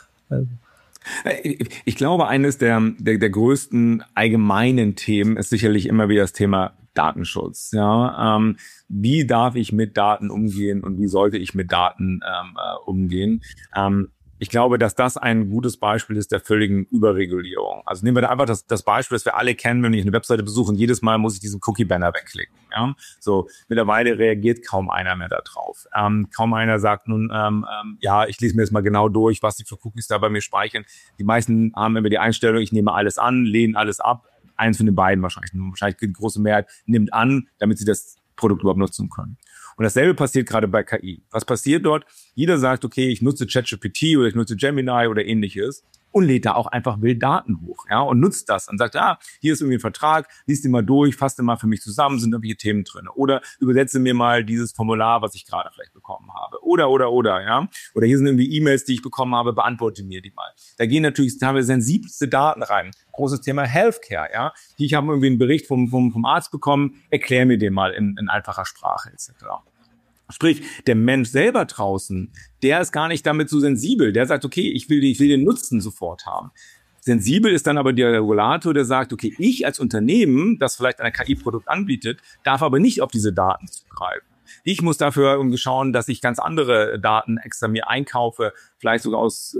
Ich glaube, eines der größten allgemeinen Themen ist sicherlich immer wieder das Thema Datenschutz. Ja, wie darf ich mit Daten umgehen und wie sollte ich mit Daten umgehen? Ich glaube, dass das ein gutes Beispiel ist der völligen Überregulierung. Also nehmen wir da einfach das Beispiel, das wir alle kennen, wenn ich eine Webseite besuche und jedes Mal muss ich diesen Cookie-Banner wegklicken. Ja? So, mittlerweile reagiert kaum einer mehr da drauf. Kaum einer sagt nun, ich lese mir jetzt mal genau durch, was die für Cookies da bei mir speichern. Die meisten haben immer die Einstellung, ich nehme alles an, lehne alles ab. Eins von den beiden wahrscheinlich. Wahrscheinlich die große Mehrheit nimmt an, damit sie das Produkt überhaupt nutzen können. Und dasselbe passiert gerade bei KI. Was passiert dort? Jeder sagt, okay, ich nutze ChatGPT oder ich nutze Gemini oder ähnliches und lädt da auch einfach wild Daten hoch, ja, und nutzt das und sagt, hier ist irgendwie ein Vertrag, lies den mal durch, fass den mal für mich zusammen, sind irgendwelche Themen drin. Oder übersetze mir mal dieses Formular, was ich gerade vielleicht bekommen habe. Oder, ja. Oder hier sind irgendwie E-Mails, die ich bekommen habe, beantworte mir die mal. Da gehen natürlich teilweise sensibelste Daten rein. Großes Thema Healthcare, ja. Ich habe irgendwie einen Bericht vom Arzt bekommen, erklär mir den mal in einfacher Sprache etc. Sprich, der Mensch selber draußen, der ist gar nicht damit so sensibel. Der sagt, okay, ich will den Nutzen sofort haben. Sensibel ist dann aber der Regulator, der sagt, okay, ich als Unternehmen, das vielleicht ein KI-Produkt anbietet, darf aber nicht auf diese Daten zugreifen. Ich muss dafür irgendwie schauen, dass ich ganz andere Daten extra mir einkaufe, vielleicht sogar aus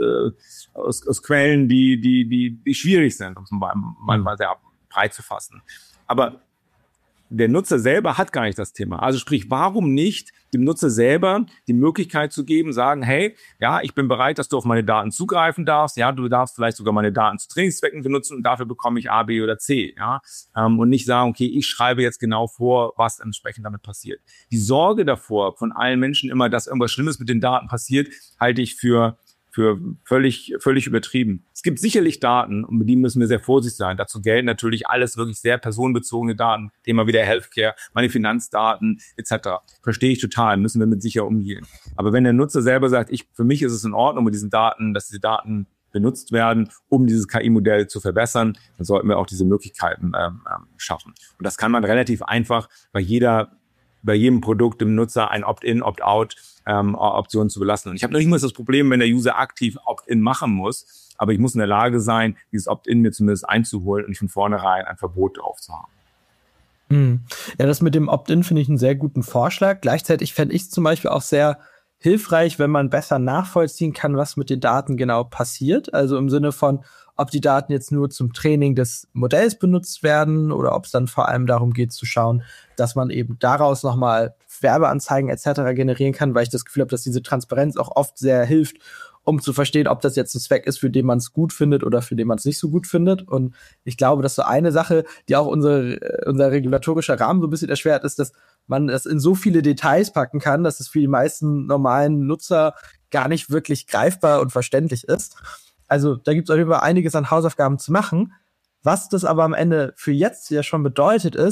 Quellen, die schwierig sind, um es mal sehr breit zu fassen. Aber der Nutzer selber hat gar nicht das Thema. Also sprich, warum nicht dem Nutzer selber die Möglichkeit zu geben, sagen, hey, ja, ich bin bereit, dass du auf meine Daten zugreifen darfst. Ja, du darfst vielleicht sogar meine Daten zu Trainingszwecken benutzen und dafür bekomme ich A, B oder C. Ja, und nicht sagen, okay, ich schreibe jetzt genau vor, was entsprechend damit passiert. Die Sorge davor von allen Menschen immer, dass irgendwas Schlimmes mit den Daten passiert, halte ich für völlig übertrieben. Es gibt sicherlich Daten, und mit denen müssen wir sehr vorsichtig sein. Dazu gelten natürlich alles wirklich sehr personenbezogene Daten, Thema wieder Healthcare, meine Finanzdaten etc. Verstehe ich total, müssen wir mit sicher umgehen. Aber wenn der Nutzer selber sagt, für mich ist es in Ordnung mit diesen Daten, dass diese Daten benutzt werden, um dieses KI-Modell zu verbessern, dann sollten wir auch diese Möglichkeiten schaffen. Und das kann man relativ einfach bei jedem Produkt dem Nutzer ein Opt-in, Opt-out Option zu belassen. Und ich habe noch nicht mal das Problem, wenn der User aktiv Opt-in machen muss, aber ich muss in der Lage sein, dieses Opt-in mir zumindest einzuholen und nicht von vornherein ein Verbot drauf zu haben. Ja, das mit dem Opt-in finde ich einen sehr guten Vorschlag. Gleichzeitig fände ich es zum Beispiel auch sehr hilfreich, wenn man besser nachvollziehen kann, was mit den Daten genau passiert. Also im Sinne von, ob die Daten jetzt nur zum Training des Modells benutzt werden oder ob es dann vor allem darum geht zu schauen, dass man eben daraus nochmal Werbeanzeigen etc. generieren kann, weil ich das Gefühl habe, dass diese Transparenz auch oft sehr hilft, um zu verstehen, ob das jetzt ein Zweck ist, für den man es gut findet oder für den man es nicht so gut findet. Und ich glaube, dass so eine Sache, die auch unser regulatorischer Rahmen so ein bisschen erschwert, ist, dass man das in so viele Details packen kann, dass es für die meisten normalen Nutzer gar nicht wirklich greifbar und verständlich ist. Also da gibt es auf jeden Fall einiges an Hausaufgaben zu machen. Was das aber am Ende für jetzt ja schon bedeutet ist,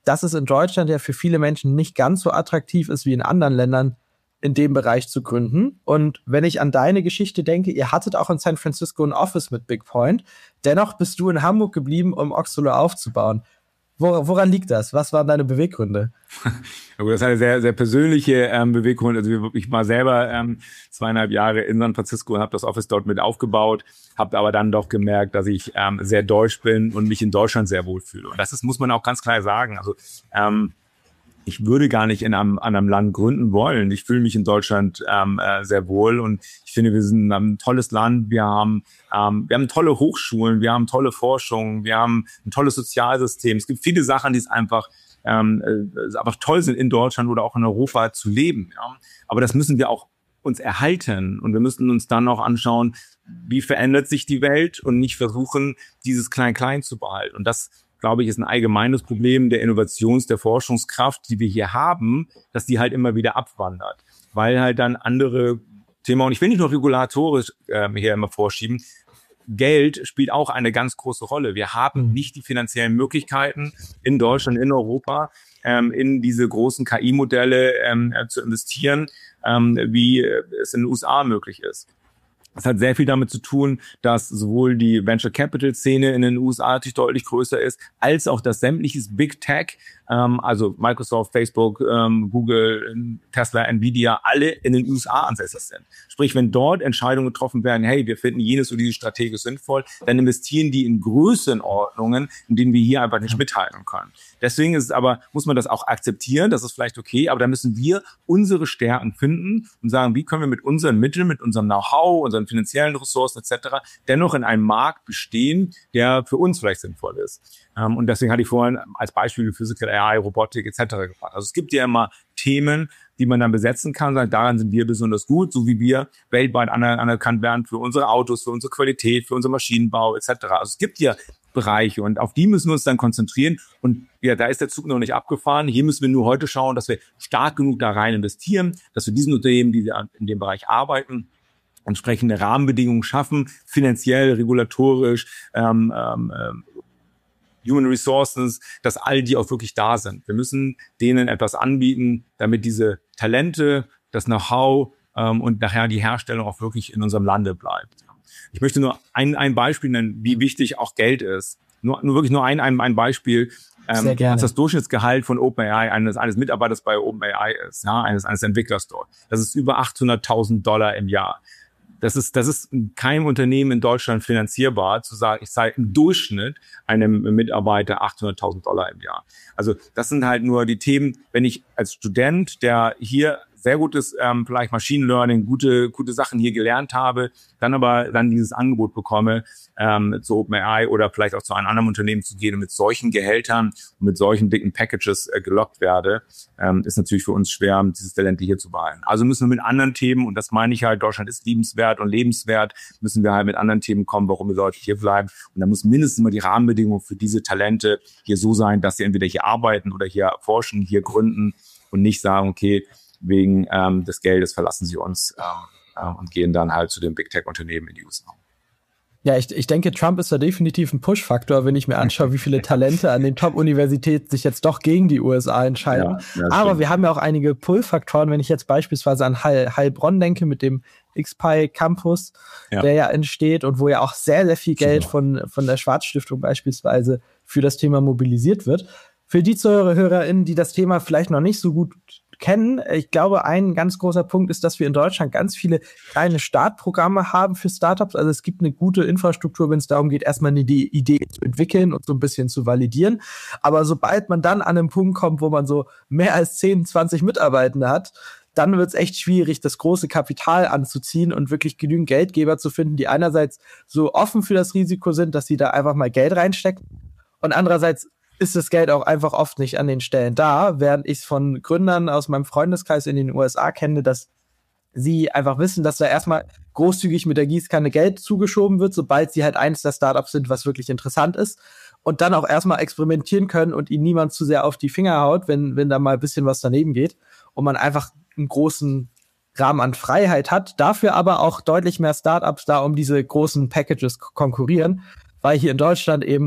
dass es in Deutschland ja für viele Menschen nicht ganz so attraktiv ist wie in anderen Ländern, in dem Bereich zu gründen. Und wenn ich an deine Geschichte denke, ihr hattet auch in San Francisco ein Office mit BigPoint, dennoch bist du in Hamburg geblieben, um Oxolo aufzubauen. Woran liegt das? Was waren deine Beweggründe? Das ist eine sehr, sehr persönliche Beweggrund. Also ich war selber 2,5 Jahre in San Francisco und habe das Office dort mit aufgebaut, habe aber dann doch gemerkt, dass ich sehr deutsch bin und mich in Deutschland sehr wohlfühle. Und das muss man auch ganz klar sagen. Also ich würde gar nicht in einem Land gründen wollen. Ich fühle mich in Deutschland sehr wohl und ich finde, wir sind ein tolles Land. Wir haben tolle Hochschulen, wir haben tolle Forschung, wir haben ein tolles Sozialsystem. Es gibt viele Sachen, die es einfach toll sind, in Deutschland oder auch in Europa zu leben. Ja? Aber das müssen wir auch uns erhalten und wir müssen uns dann auch anschauen, wie verändert sich die Welt und nicht versuchen, dieses Klein-Klein zu behalten. Und das, glaube ich, ist ein allgemeines Problem der der Forschungskraft, die wir hier haben, dass die halt immer wieder abwandert. Weil halt dann andere Themen, und ich will nicht nur regulatorisch hier immer vorschieben, Geld spielt auch eine ganz große Rolle. Wir haben nicht die finanziellen Möglichkeiten in Deutschland, in Europa, in diese großen KI-Modelle zu investieren, wie es in den USA möglich ist. Das hat sehr viel damit zu tun, dass sowohl die Venture-Capital-Szene in den USA natürlich deutlich größer ist, als auch dass sämtliches Big Tech, also Microsoft, Facebook, Google, Tesla, Nvidia, alle in den USA ansässig sind. Sprich, wenn dort Entscheidungen getroffen werden, hey, wir finden jenes oder dieses strategisch sinnvoll, dann investieren die in Größenordnungen, in denen wir hier einfach nicht mithalten können. Deswegen ist es aber, muss man das auch akzeptieren, das ist vielleicht okay, aber da müssen wir unsere Stärken finden und sagen, wie können wir mit unseren Mitteln, mit unserem Know-how, unseren finanziellen Ressourcen etc. dennoch in einem Markt bestehen, der für uns vielleicht sinnvoll ist. Und deswegen hatte ich vorhin als Beispiel Physical AI, Robotik etc. gebracht. Also es gibt ja immer Themen, die man dann besetzen kann, sagen, daran sind wir besonders gut, so wie wir weltweit anerkannt werden für unsere Autos, für unsere Qualität, für unseren Maschinenbau etc. Also es gibt ja Bereiche und auf die müssen wir uns dann konzentrieren und ja, da ist der Zug noch nicht abgefahren. Hier müssen wir nur heute schauen, dass wir stark genug da rein investieren, dass wir diesen Unternehmen, die in dem Bereich arbeiten, entsprechende Rahmenbedingungen schaffen, finanziell, regulatorisch, Human Resources, dass all die auch wirklich da sind. Wir müssen denen etwas anbieten, damit diese Talente, das Know-how und nachher die Herstellung auch wirklich in unserem Lande bleibt. Ich möchte nur ein Beispiel nennen, wie wichtig auch Geld ist. Nur ein Beispiel. Sehr gerne. Was das Durchschnittsgehalt von OpenAI, eines Mitarbeiters bei OpenAI ist, ja, eines Entwicklers dort. Das ist über $800.000 im Jahr. Das ist in keinem Unternehmen in Deutschland finanzierbar, zu sagen, ich zahle im Durchschnitt einem Mitarbeiter $800.000 im Jahr. Also das sind halt nur die Themen, wenn ich als Student, der hier sehr gutes, vielleicht Machine Learning, gute Sachen hier gelernt habe, dann dieses Angebot bekomme, zu OpenAI oder vielleicht auch zu einem anderen Unternehmen zu gehen und mit solchen Gehältern und mit solchen dicken Packages gelockt werde, ist natürlich für uns schwer, dieses Talent hier zu behalten. Also müssen wir mit anderen Themen, und das meine ich halt, Deutschland ist liebenswert und lebenswert, müssen wir halt mit anderen Themen kommen, warum die Leute hier bleiben. Und da muss mindestens mal die Rahmenbedingungen für diese Talente hier so sein, dass sie entweder hier arbeiten oder hier forschen, hier gründen und nicht sagen, okay, wegen des Geldes verlassen sie uns und gehen dann halt zu den Big Tech-Unternehmen in die USA. Ja, ich denke, Trump ist da definitiv ein Push-Faktor, wenn ich mir anschaue, wie viele Talente an den Top-Universitäten sich jetzt doch gegen die USA entscheiden. Ja, aber wir haben ja auch einige Pull-Faktoren, wenn ich jetzt beispielsweise an Heilbronn denke mit dem XPI Campus, der ja entsteht und wo ja auch sehr, sehr viel Geld von der Schwarz-Stiftung beispielsweise für das Thema mobilisiert wird. Für die ZuhörerInnen, die das Thema vielleicht noch nicht so gut kennen, ich glaube, ein ganz großer Punkt ist, dass wir in Deutschland ganz viele kleine Startprogramme haben für Startups. Also es gibt eine gute Infrastruktur, wenn es darum geht, erstmal eine Idee zu entwickeln und so ein bisschen zu validieren. Aber sobald man dann an einen Punkt kommt, wo man so mehr als 10, 20 Mitarbeitende hat, dann wird es echt schwierig, das große Kapital anzuziehen und wirklich genügend Geldgeber zu finden, die einerseits so offen für das Risiko sind, dass sie da einfach mal Geld reinstecken und andererseits ist das Geld auch einfach oft nicht an den Stellen da, während ich es von Gründern aus meinem Freundeskreis in den USA kenne, dass sie einfach wissen, dass da erstmal großzügig mit der Gießkanne Geld zugeschoben wird, sobald sie halt eines der Startups sind, was wirklich interessant ist und dann auch erstmal experimentieren können und ihnen niemand zu sehr auf die Finger haut, wenn da mal ein bisschen was daneben geht und man einfach einen großen Rahmen an Freiheit hat, dafür aber auch deutlich mehr Startups da um diese großen Packages konkurrieren, weil hier in Deutschland eben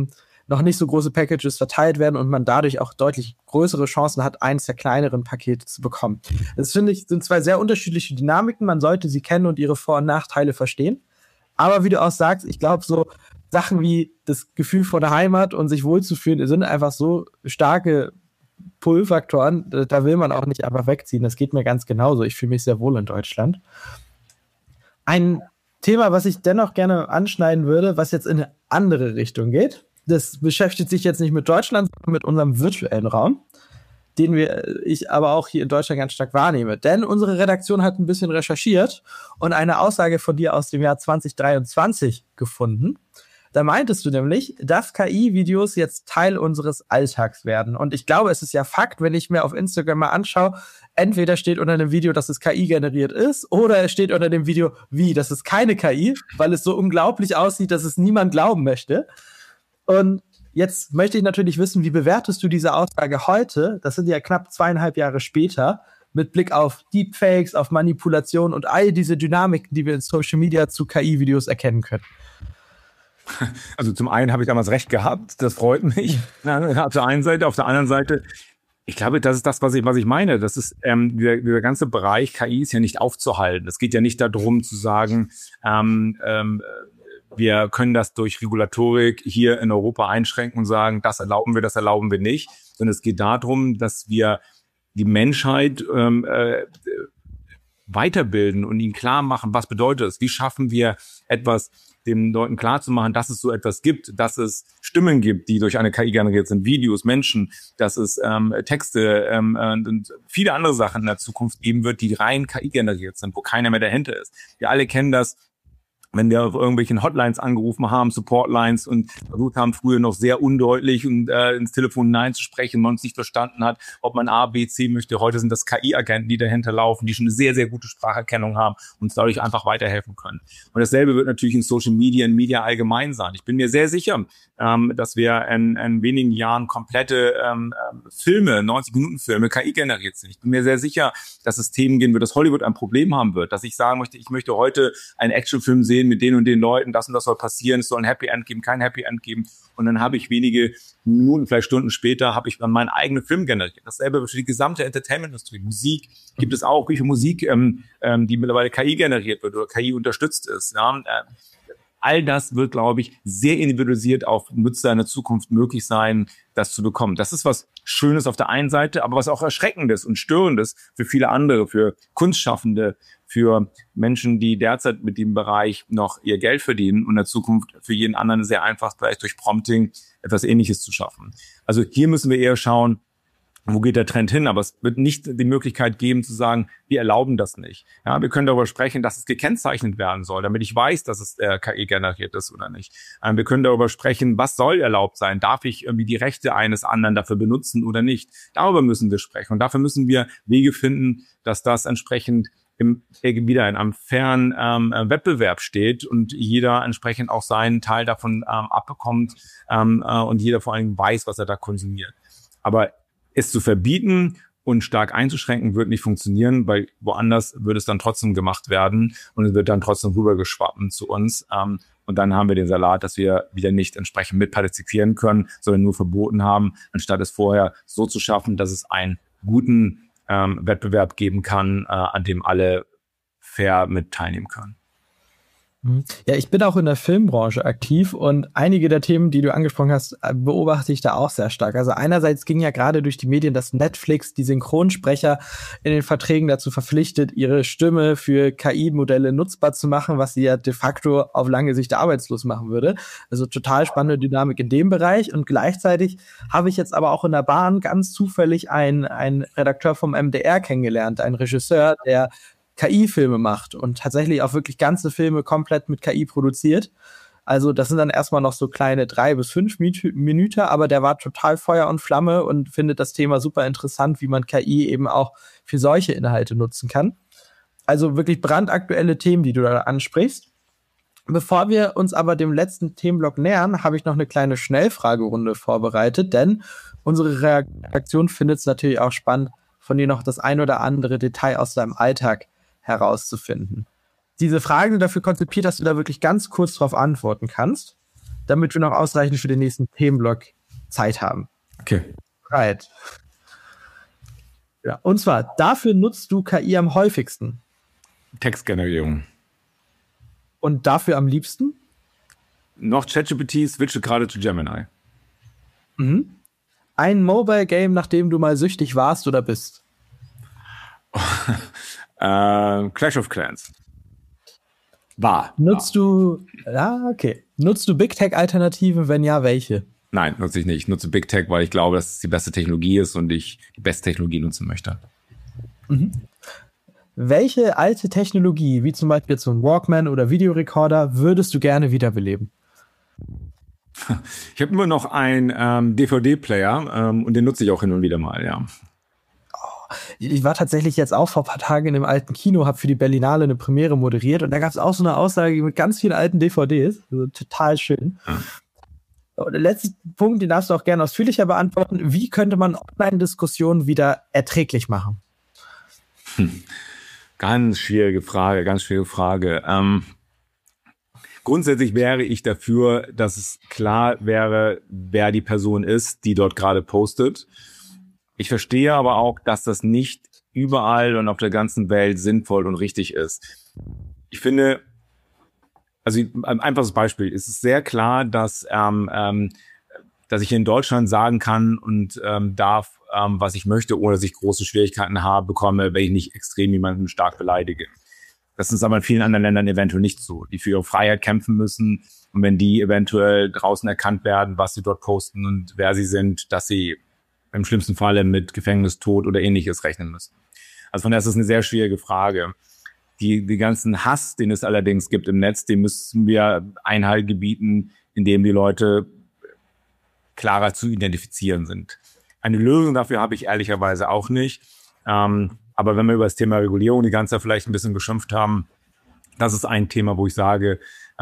noch nicht so große Packages verteilt werden und man dadurch auch deutlich größere Chancen hat, eins der kleineren Pakete zu bekommen. Das finde ich, sind zwei sehr unterschiedliche Dynamiken. Man sollte sie kennen und ihre Vor- und Nachteile verstehen. Aber wie du auch sagst, ich glaube, so Sachen wie das Gefühl von der Heimat und sich wohlzufühlen sind einfach so starke Pull-Faktoren, da will man auch nicht einfach wegziehen. Das geht mir ganz genauso. Ich fühle mich sehr wohl in Deutschland. Ein Thema, was ich dennoch gerne anschneiden würde, was jetzt in eine andere Richtung geht, das beschäftigt sich jetzt nicht mit Deutschland, sondern mit unserem virtuellen Raum, den ich aber auch hier in Deutschland ganz stark wahrnehme. Denn unsere Redaktion hat ein bisschen recherchiert und eine Aussage von dir aus dem Jahr 2023 gefunden. Da meintest du nämlich, dass KI-Videos jetzt Teil unseres Alltags werden. Und ich glaube, es ist ja Fakt, wenn ich mir auf Instagram mal anschaue, entweder steht unter dem Video, dass es KI generiert ist, oder es steht unter dem Video, das ist keine KI, weil es so unglaublich aussieht, dass es niemand glauben möchte. Und jetzt möchte ich natürlich wissen, wie bewertest du diese Aussage heute? Das sind ja knapp 2,5 Jahre später, mit Blick auf Deepfakes, auf Manipulation und all diese Dynamiken, die wir in Social Media zu KI-Videos erkennen können. Also zum einen habe ich damals recht gehabt, das freut mich. Auf der einen Seite, auf der anderen Seite, ich glaube, das ist das, was ich meine. Das ist dieser ganze Bereich KI ist ja nicht aufzuhalten. Es geht ja nicht darum zu sagen, wir können das durch Regulatorik hier in Europa einschränken und sagen, das erlauben wir nicht. Sondern es geht darum, dass wir die Menschheit weiterbilden und ihnen klar machen, was bedeutet es? Wie schaffen wir etwas, den Leuten klar zu machen, dass es so etwas gibt, dass es Stimmen gibt, die durch eine KI generiert sind, Videos, Menschen, dass es Texte und viele andere Sachen in der Zukunft geben wird, die rein KI generiert sind, wo keiner mehr dahinter ist. Wir alle kennen das, wenn wir auf irgendwelchen Hotlines angerufen haben, Supportlines und versucht haben, früher noch sehr undeutlich und ins Telefon Nein zu sprechen, man uns nicht verstanden hat, ob man A, B, C möchte. Heute sind das KI-Agenten, die dahinter laufen, die schon eine sehr, sehr gute Spracherkennung haben und uns dadurch einfach weiterhelfen können. Und dasselbe wird natürlich in Social Media, in Media allgemein sein. Ich bin mir sehr sicher, dass wir in wenigen Jahren komplette Filme, 90-Minuten-Filme KI generiert sind. Ich bin mir sehr sicher, dass es Themen gehen wird, dass Hollywood ein Problem haben wird, dass ich sagen möchte, ich möchte heute einen Actionfilm sehen mit den und den Leuten, das und das soll passieren, es soll ein Happy End geben, kein Happy End geben. Und dann habe ich wenige Minuten, vielleicht Stunden später, habe ich dann meinen eigenen Film generiert. Dasselbe für die gesamte Entertainment-Industrie. Musik gibt es auch, wie viel Musik, die mittlerweile KI generiert wird oder KI unterstützt ist. Ja? All das wird, glaube ich, sehr individualisiert auf Nutzer in der Zukunft möglich sein, das zu bekommen. Das ist was Schönes auf der einen Seite, aber was auch Erschreckendes und Störendes für viele andere, für Kunstschaffende, für Menschen, die derzeit mit dem Bereich noch ihr Geld verdienen und in der Zukunft für jeden anderen sehr einfach vielleicht durch Prompting etwas Ähnliches zu schaffen. Also hier müssen wir eher schauen, wo geht der Trend hin? Aber es wird nicht die Möglichkeit geben zu sagen, wir erlauben das nicht. Ja, wir können darüber sprechen, dass es gekennzeichnet werden soll, damit ich weiß, dass es KI generiert ist oder nicht. Wir können darüber sprechen, was soll erlaubt sein? Darf ich irgendwie die Rechte eines anderen dafür benutzen oder nicht? Darüber müssen wir sprechen. Und dafür müssen wir Wege finden, dass das entsprechend wieder in einem fairen Wettbewerb steht und jeder entsprechend auch seinen Teil davon abbekommt und jeder vor allem weiß, was er da konsumiert. Aber es zu verbieten und stark einzuschränken wird nicht funktionieren, weil woanders würde es dann trotzdem gemacht werden und es wird dann trotzdem rübergeschwappen zu uns. Und dann haben wir den Salat, dass wir wieder nicht entsprechend mitpartizipieren können, sondern nur verboten haben, anstatt es vorher so zu schaffen, dass es einen guten Wettbewerb geben kann, an dem alle fair mit teilnehmen können. Ja, ich bin auch in der Filmbranche aktiv und einige der Themen, die du angesprochen hast, beobachte ich da auch sehr stark. Also einerseits ging ja gerade durch die Medien, dass Netflix die Synchronsprecher in den Verträgen dazu verpflichtet, ihre Stimme für KI-Modelle nutzbar zu machen, was sie ja de facto auf lange Sicht arbeitslos machen würde. Also total spannende Dynamik in dem Bereich. Und gleichzeitig habe ich jetzt aber auch in der Bahn ganz zufällig einen Redakteur vom MDR kennengelernt, einen Regisseur, der KI-Filme macht und tatsächlich auch wirklich ganze Filme komplett mit KI produziert. Also das sind dann erstmal noch so kleine 3 bis 5 Minuten, aber der war total Feuer und Flamme und findet das Thema super interessant, wie man KI eben auch für solche Inhalte nutzen kann. Also wirklich brandaktuelle Themen, die du da ansprichst. Bevor wir uns aber dem letzten Themenblock nähern, habe ich noch eine kleine Schnellfragerunde vorbereitet, denn unsere Redaktion findet es natürlich auch spannend, von dir noch das ein oder andere Detail aus deinem Alltag herauszufinden. Diese Fragen sind dafür konzipiert, dass du da wirklich ganz kurz drauf antworten kannst. damit wir noch ausreichend für den nächsten Themenblock Zeit haben. Okay. Right. Ja, und zwar, dafür nutzt du KI am häufigsten. Textgenerierung. Und dafür am liebsten? Noch ChatGPT, switche gerade zu Gemini. Mhm. Ein Mobile-Game, nach dem du mal süchtig warst oder bist? Clash of Clans. Nutzt du Big Tech-Alternativen? Wenn ja, welche? Nein, nutze ich nicht. Ich nutze Big Tech, weil ich glaube, dass es die beste Technologie ist und ich die beste Technologie nutzen möchte. Mhm. Welche alte Technologie, wie zum Beispiel so ein Walkman oder Videorekorder, würdest du gerne wiederbeleben? Ich habe immer noch einen DVD-Player und den nutze ich auch hin und wieder mal, ja. Ich war tatsächlich jetzt auch vor ein paar Tagen in einem alten Kino, habe für die Berlinale eine Premiere moderiert und da gab es auch so eine Aussage mit ganz vielen alten DVDs. Also total schön. Ja. Und der letzte Punkt, den darfst du auch gerne ausführlicher beantworten. Wie könnte man Online-Diskussionen wieder erträglich machen? Ganz schwierige Frage. Grundsätzlich wäre ich dafür, dass es klar wäre, wer die Person ist, die dort gerade postet. Ich verstehe aber auch, dass das nicht überall und auf der ganzen Welt sinnvoll und richtig ist. Ich finde, also ein einfaches Beispiel, es ist sehr klar, dass ich in Deutschland sagen kann und darf, was ich möchte, ohne dass ich große Schwierigkeiten bekomme, wenn ich nicht extrem jemanden stark beleidige. Das ist aber in vielen anderen Ländern eventuell nicht so, die für ihre Freiheit kämpfen müssen. Und wenn die eventuell draußen erkannt werden, was sie dort posten und wer sie sind, dass sie im schlimmsten Falle mit Gefängnis, Tod oder Ähnliches rechnen müssen. Also von daher ist das eine sehr schwierige Frage. Die ganzen Hass, den es allerdings gibt im Netz, dem müssen wir Einhalt gebieten, indem die Leute klarer zu identifizieren sind. Eine Lösung dafür habe ich ehrlicherweise auch nicht. Aber wenn wir über das Thema Regulierung die ganze Zeit vielleicht ein bisschen geschimpft haben, das ist ein Thema, wo ich sage,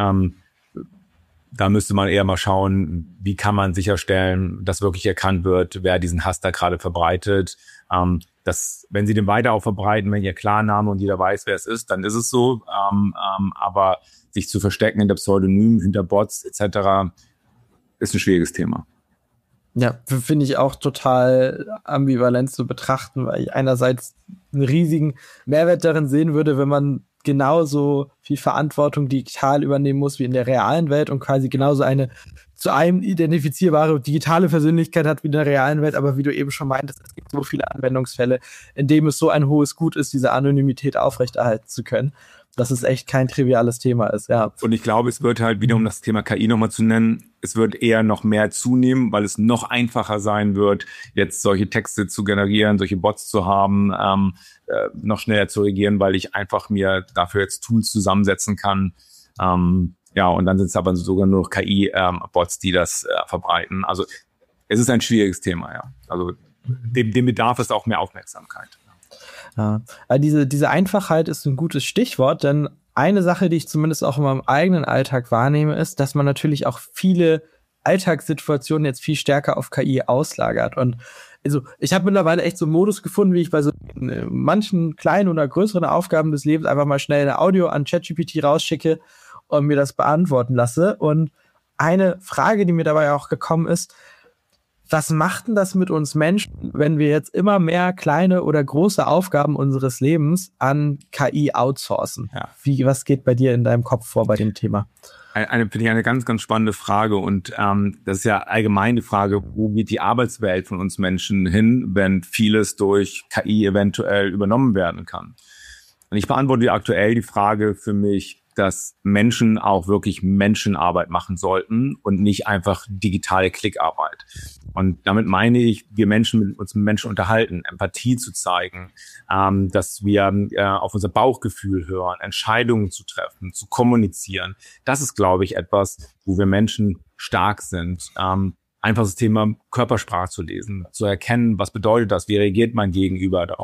da müsste man eher mal schauen, wie kann man sicherstellen, dass wirklich erkannt wird, wer diesen Hass da gerade verbreitet. Dass, wenn sie den weiter auch verbreiten, wenn ihr Klarname und jeder weiß, wer es ist, dann ist es so. Aber sich zu verstecken hinter Pseudonymen, hinter Bots etc. ist ein schwieriges Thema. Ja, finde ich auch total ambivalent zu betrachten, weil ich einerseits einen riesigen Mehrwert darin sehen würde, wenn man genauso viel Verantwortung digital übernehmen muss wie in der realen Welt und quasi genauso eine zu einem identifizierbare digitale Persönlichkeit hat wie in der realen Welt. Aber wie du eben schon meintest, es gibt so viele Anwendungsfälle, in dem es so ein hohes Gut ist, diese Anonymität aufrechterhalten zu können, dass es echt kein triviales Thema ist. Ja. Und ich glaube, es wird halt wieder, um das Thema KI nochmal zu nennen, es wird eher noch mehr zunehmen, weil es noch einfacher sein wird, jetzt solche Texte zu generieren, solche Bots zu haben, noch schneller zu reagieren, weil ich einfach mir dafür jetzt Tools zusammensetzen kann. Ja, und dann sind es aber sogar nur noch KI-Bots, die das verbreiten. Also es ist ein schwieriges Thema, ja. Also dem bedarf es auch mehr Aufmerksamkeit. Ja, diese Einfachheit ist ein gutes Stichwort, denn eine Sache, die ich zumindest auch in meinem eigenen Alltag wahrnehme, ist, dass man natürlich auch viele Alltagssituationen jetzt viel stärker auf KI auslagert. Und also ich habe mittlerweile echt so einen Modus gefunden, wie ich bei so manchen kleinen oder größeren Aufgaben des Lebens einfach mal schnell eine Audio an ChatGPT rausschicke und mir das beantworten lasse. Und eine Frage, die mir dabei auch gekommen ist: Was macht denn das mit uns Menschen, wenn wir jetzt immer mehr kleine oder große Aufgaben unseres Lebens an KI outsourcen? Ja. Was geht bei dir in deinem Kopf vor bei dem Thema? Finde ich eine ganz, ganz spannende Frage. Und das ist ja allgemein die Frage, wo geht die Arbeitswelt von uns Menschen hin, wenn vieles durch KI eventuell übernommen werden kann? Und ich beantworte aktuell die Frage für mich, dass Menschen auch wirklich Menschenarbeit machen sollten und nicht einfach digitale Klickarbeit. Und damit meine ich, wir Menschen uns mit Menschen unterhalten, Empathie zu zeigen, dass wir auf unser Bauchgefühl hören, Entscheidungen zu treffen, zu kommunizieren. Das ist, glaube ich, etwas, wo wir Menschen stark sind. Einfach das Thema Körpersprache zu lesen, zu erkennen, was bedeutet das, wie reagiert mein Gegenüber darauf.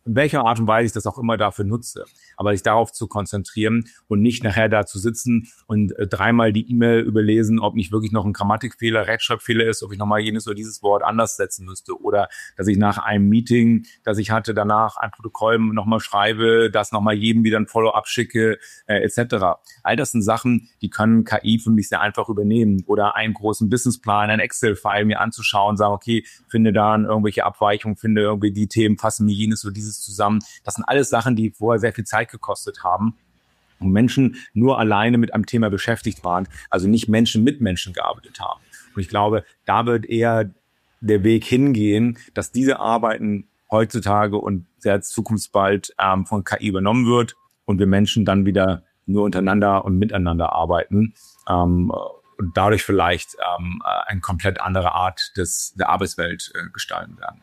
in welcher Art und Weise ich das auch immer dafür nutze. Aber sich darauf zu konzentrieren und nicht nachher da zu sitzen und dreimal die E-Mail überlesen, ob nicht wirklich noch ein Grammatikfehler, Rechtschreibfehler ist, ob ich nochmal jenes oder dieses Wort anders setzen müsste oder dass ich nach einem Meeting, das ich hatte, danach ein Protokoll nochmal schreibe, das nochmal jedem wieder ein Follow-up schicke, etc. All das sind Sachen, die können KI für mich sehr einfach übernehmen oder einen großen Businessplan, ein Excel-File mir anzuschauen, sagen, okay, finde da irgendwelche Abweichungen, finde irgendwie die Themen, fassen mir jenes oder dieses zusammen. Das sind alles Sachen, die vorher sehr viel Zeit gekostet haben und Menschen nur alleine mit einem Thema beschäftigt waren, also nicht Menschen mit Menschen gearbeitet haben. Und ich glaube, da wird eher der Weg hingehen, dass diese Arbeiten heutzutage und sehr zukunftsbald von KI übernommen wird und wir Menschen dann wieder nur untereinander und miteinander arbeiten und dadurch vielleicht eine komplett andere Art der Arbeitswelt gestalten werden.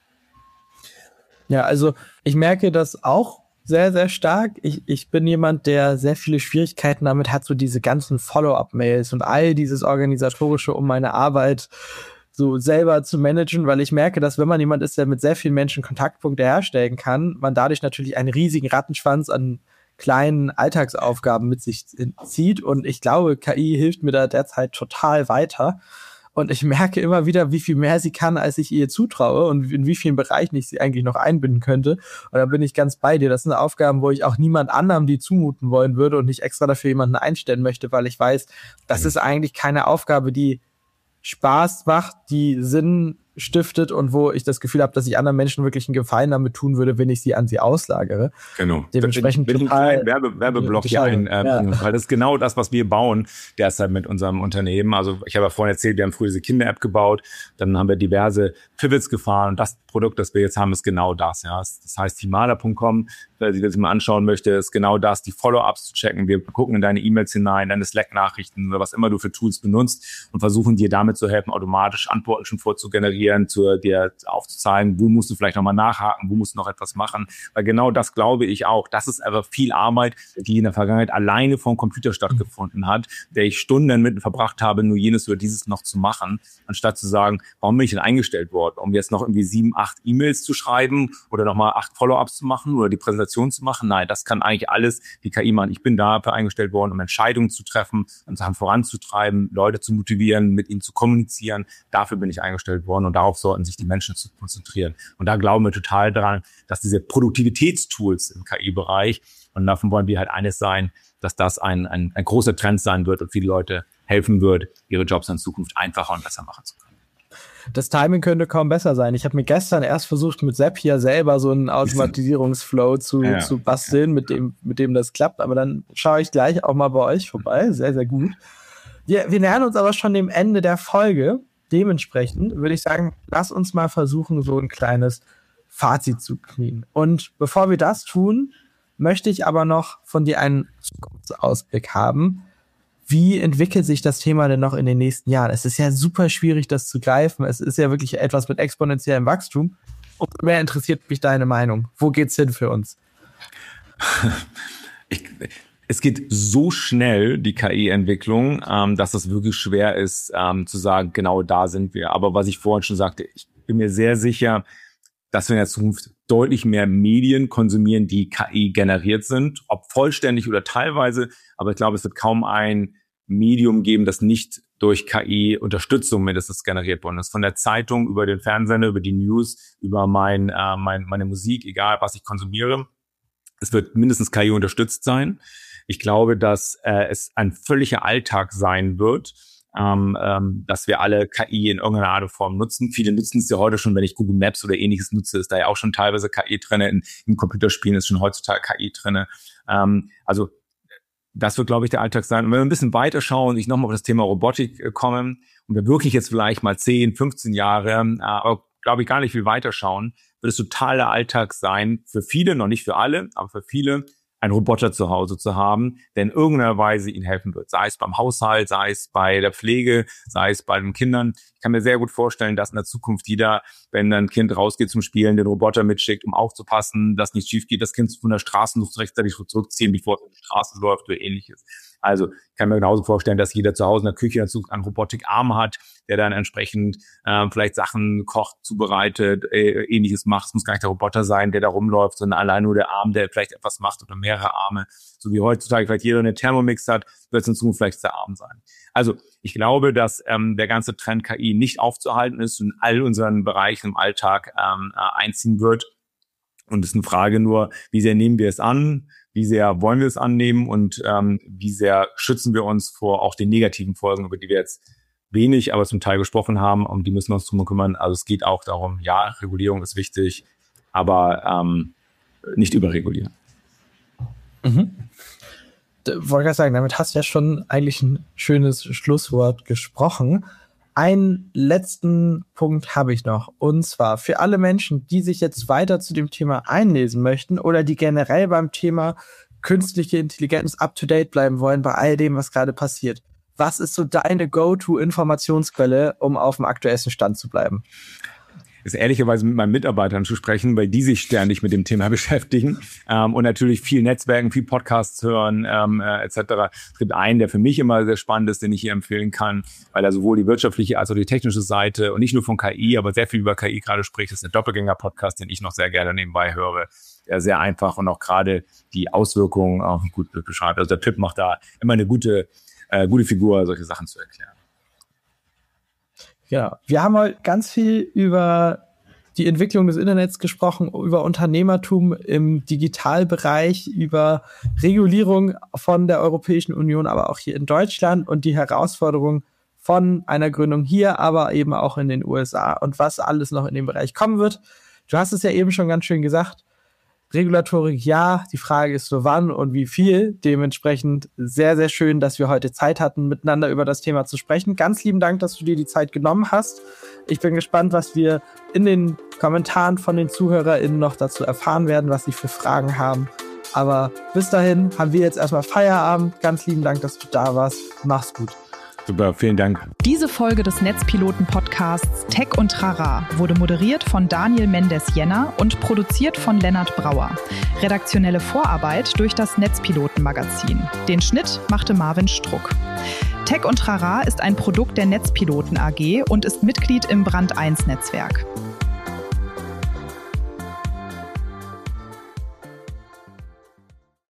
Ja, also ich merke das auch sehr, sehr stark. Ich bin jemand, der sehr viele Schwierigkeiten damit hat, so diese ganzen Follow-up-Mails und all dieses Organisatorische um meine Arbeit so selber zu managen, weil ich merke, dass wenn man jemand ist, der mit sehr vielen Menschen Kontaktpunkte herstellen kann, man dadurch natürlich einen riesigen Rattenschwanz an kleinen Alltagsaufgaben mit sich zieht. Und ich glaube, KI hilft mir da derzeit total weiter. Und ich merke immer wieder, wie viel mehr sie kann, als ich ihr zutraue und in wie vielen Bereichen ich sie eigentlich noch einbinden könnte. Und da bin ich ganz bei dir. Das sind Aufgaben, wo ich auch niemand anderem die zumuten wollen würde und nicht extra dafür jemanden einstellen möchte, weil ich weiß, das ist eigentlich keine Aufgabe, die Spaß macht, die Sinn stiftet und wo ich das Gefühl habe, dass ich anderen Menschen wirklich einen Gefallen damit tun würde, wenn ich sie an sie auslagere. Genau. Dementsprechend wenn total ich einen Werbeblock hier weil das ist genau das, was wir bauen derzeit mit unserem Unternehmen. Also ich habe ja vorhin erzählt, wir haben früher diese Kinder-App gebaut, dann haben wir diverse Pivots gefahren und das Produkt, das wir jetzt haben, ist genau das. Ja, das heißt, Himala.com, wer sich das mal anschauen möchte, ist genau das, die Follow-ups zu checken. Wir gucken in deine E-Mails hinein, deine Slack-Nachrichten oder was immer du für Tools benutzt und versuchen dir damit zu helfen, automatisch Antworten schon vorzugenerieren, dir aufzuzeigen, wo musst du vielleicht nochmal nachhaken, wo musst du noch etwas machen. Weil genau das glaube ich auch. Das ist aber viel Arbeit, die in der Vergangenheit alleine vom Computer stattgefunden hat, der ich Stunden mit verbracht habe, nur jenes oder dieses noch zu machen, anstatt zu sagen, warum bin ich denn eingestellt worden? Um jetzt noch irgendwie 7, 8 E-Mails zu schreiben oder nochmal 8 Follow-ups zu machen oder die Präsentation zu machen. Nein, das kann eigentlich alles die KI machen. Ich bin dafür eingestellt worden, um Entscheidungen zu treffen, um Sachen voranzutreiben, Leute zu motivieren, mit ihnen zu kommunizieren. Dafür bin ich eingestellt worden und darauf sollten sich die Menschen zu konzentrieren. Und da glauben wir total dran, dass diese Produktivitätstools im KI-Bereich, und davon wollen wir halt eines sein, dass das ein großer Trend sein wird und viele Leute helfen wird, ihre Jobs in Zukunft einfacher und besser machen zu können. Das Timing könnte kaum besser sein. Ich habe mir gestern erst versucht, mit Zapier selber so einen Automatisierungsflow zu basteln, mit dem das klappt. Aber dann schaue ich gleich auch mal bei euch vorbei. Sehr, sehr gut. Wir nähern uns aber schon dem Ende der Folge. Dementsprechend würde ich sagen, lass uns mal versuchen, so ein kleines Fazit zu ziehen. Und bevor wir das tun, möchte ich aber noch von dir einen Ausblick haben. Wie entwickelt sich das Thema denn noch in den nächsten Jahren? Es ist ja super schwierig, das zu greifen. Es ist ja wirklich etwas mit exponentiellem Wachstum. Umso mehr interessiert mich deine Meinung. Wo geht's hin für uns? Es geht so schnell, die KI-Entwicklung, dass es wirklich schwer ist, zu sagen, genau da sind wir. Aber was ich vorhin schon sagte, ich bin mir sehr sicher, dass wir in der Zukunft deutlich mehr Medien konsumieren, die KI generiert sind, ob vollständig oder teilweise. Aber ich glaube, es wird kaum ein Medium geben, das nicht durch KI-Unterstützung mindestens generiert worden ist. Von der Zeitung über den Fernsehsender, über die News, über meine Musik, egal was ich konsumiere. Es wird mindestens KI unterstützt sein. Ich glaube, dass es ein völliger Alltag sein wird, dass wir alle KI in irgendeiner Art und Form nutzen. Viele nutzen es ja heute schon, wenn ich Google Maps oder ähnliches nutze, ist da ja auch schon teilweise KI drin. In Computerspielen ist schon heutzutage KI drin. Also das wird, glaube ich, der Alltag sein. Und wenn wir ein bisschen weiter schauen, ich nochmal auf das Thema Robotik komme und wir wirklich jetzt vielleicht mal 10, 15 Jahre, aber glaube ich gar nicht viel weiter schauen, wird es total der Alltag sein, für viele, noch nicht für alle, aber für viele, einen Roboter zu Hause zu haben, der in irgendeiner Weise ihnen helfen wird. Sei es beim Haushalt, sei es bei der Pflege, sei es bei den Kindern. Ich kann mir sehr gut vorstellen, dass in der Zukunft jeder, wenn ein Kind rausgeht zum Spielen, den Roboter mitschickt, um aufzupassen, dass nichts schief geht, das Kind von der Straßenluft rechtzeitig zurückziehen, bevor es auf die Straße läuft oder ähnliches. Also ich kann mir genauso vorstellen, dass jeder zu Hause in der Küche dazu einen Robotikarm hat, der dann entsprechend vielleicht Sachen kocht, zubereitet, Ähnliches macht. Es muss gar nicht der Roboter sein, der da rumläuft, sondern allein nur der Arm, der vielleicht etwas macht oder mehrere Arme. So wie heutzutage vielleicht jeder eine Thermomix hat, wird es in Zukunft vielleicht der Arm sein. Also ich glaube, dass der ganze Trend KI nicht aufzuhalten ist und in all unseren Bereichen im Alltag einziehen wird. Und es ist eine Frage nur, wie sehr nehmen wir es an, wie sehr wollen wir es annehmen und wie sehr schützen wir uns vor auch den negativen Folgen, über die wir jetzt wenig, aber zum Teil gesprochen haben, um die müssen wir uns drum kümmern. Also es geht auch darum, ja, Regulierung ist wichtig, aber nicht überregulieren. Wollte gerade sagen, damit hast du ja schon eigentlich ein schönes Schlusswort gesprochen. Einen letzten Punkt habe ich noch. Und zwar für alle Menschen, die sich jetzt weiter zu dem Thema einlesen möchten oder die generell beim Thema künstliche Intelligenz up-to-date bleiben wollen bei all dem, was gerade passiert. Was ist so deine Go-to-Informationsquelle, um auf dem aktuellsten Stand zu bleiben? Ist ehrlicherweise mit meinen Mitarbeitern zu sprechen, weil die sich ständig mit dem Thema beschäftigen und natürlich viel Netzwerken, viel Podcasts hören etc. Es gibt einen, der für mich immer sehr spannend ist, den ich hier empfehlen kann, weil er sowohl die wirtschaftliche als auch die technische Seite und nicht nur von KI, aber sehr viel über KI gerade spricht. Das ist der Doppelgänger-Podcast, den ich noch sehr gerne nebenbei höre, der sehr einfach und auch gerade die Auswirkungen auch gut beschreibt. Also der Typ macht da immer eine gute Figur, solche Sachen zu erklären. Genau. Wir haben heute ganz viel über die Entwicklung des Internets gesprochen, über Unternehmertum im Digitalbereich, über Regulierung von der Europäischen Union, aber auch hier in Deutschland und die Herausforderung von einer Gründung hier, aber eben auch in den USA und was alles noch in dem Bereich kommen wird. Du hast es ja eben schon ganz schön gesagt. Regulatorik, ja, die Frage ist so wann und wie viel. Dementsprechend sehr, sehr schön, dass wir heute Zeit hatten, miteinander über das Thema zu sprechen. Ganz lieben Dank, dass du dir die Zeit genommen hast. Ich bin gespannt, was wir in den Kommentaren von den ZuhörerInnen noch dazu erfahren werden, was sie für Fragen haben. Aber bis dahin haben wir jetzt erstmal Feierabend. Ganz lieben Dank, dass du da warst. Mach's gut. Super, vielen Dank. Diese Folge des Netzpiloten-Podcasts Tech und Trara wurde moderiert von Daniel Mendes-Jenner und produziert von Lennart Brauer. Redaktionelle Vorarbeit durch das Netzpiloten-Magazin. Den Schnitt machte Marvin Struck. Tech und Trara ist ein Produkt der Netzpiloten AG und ist Mitglied im Brand 1 Netzwerk.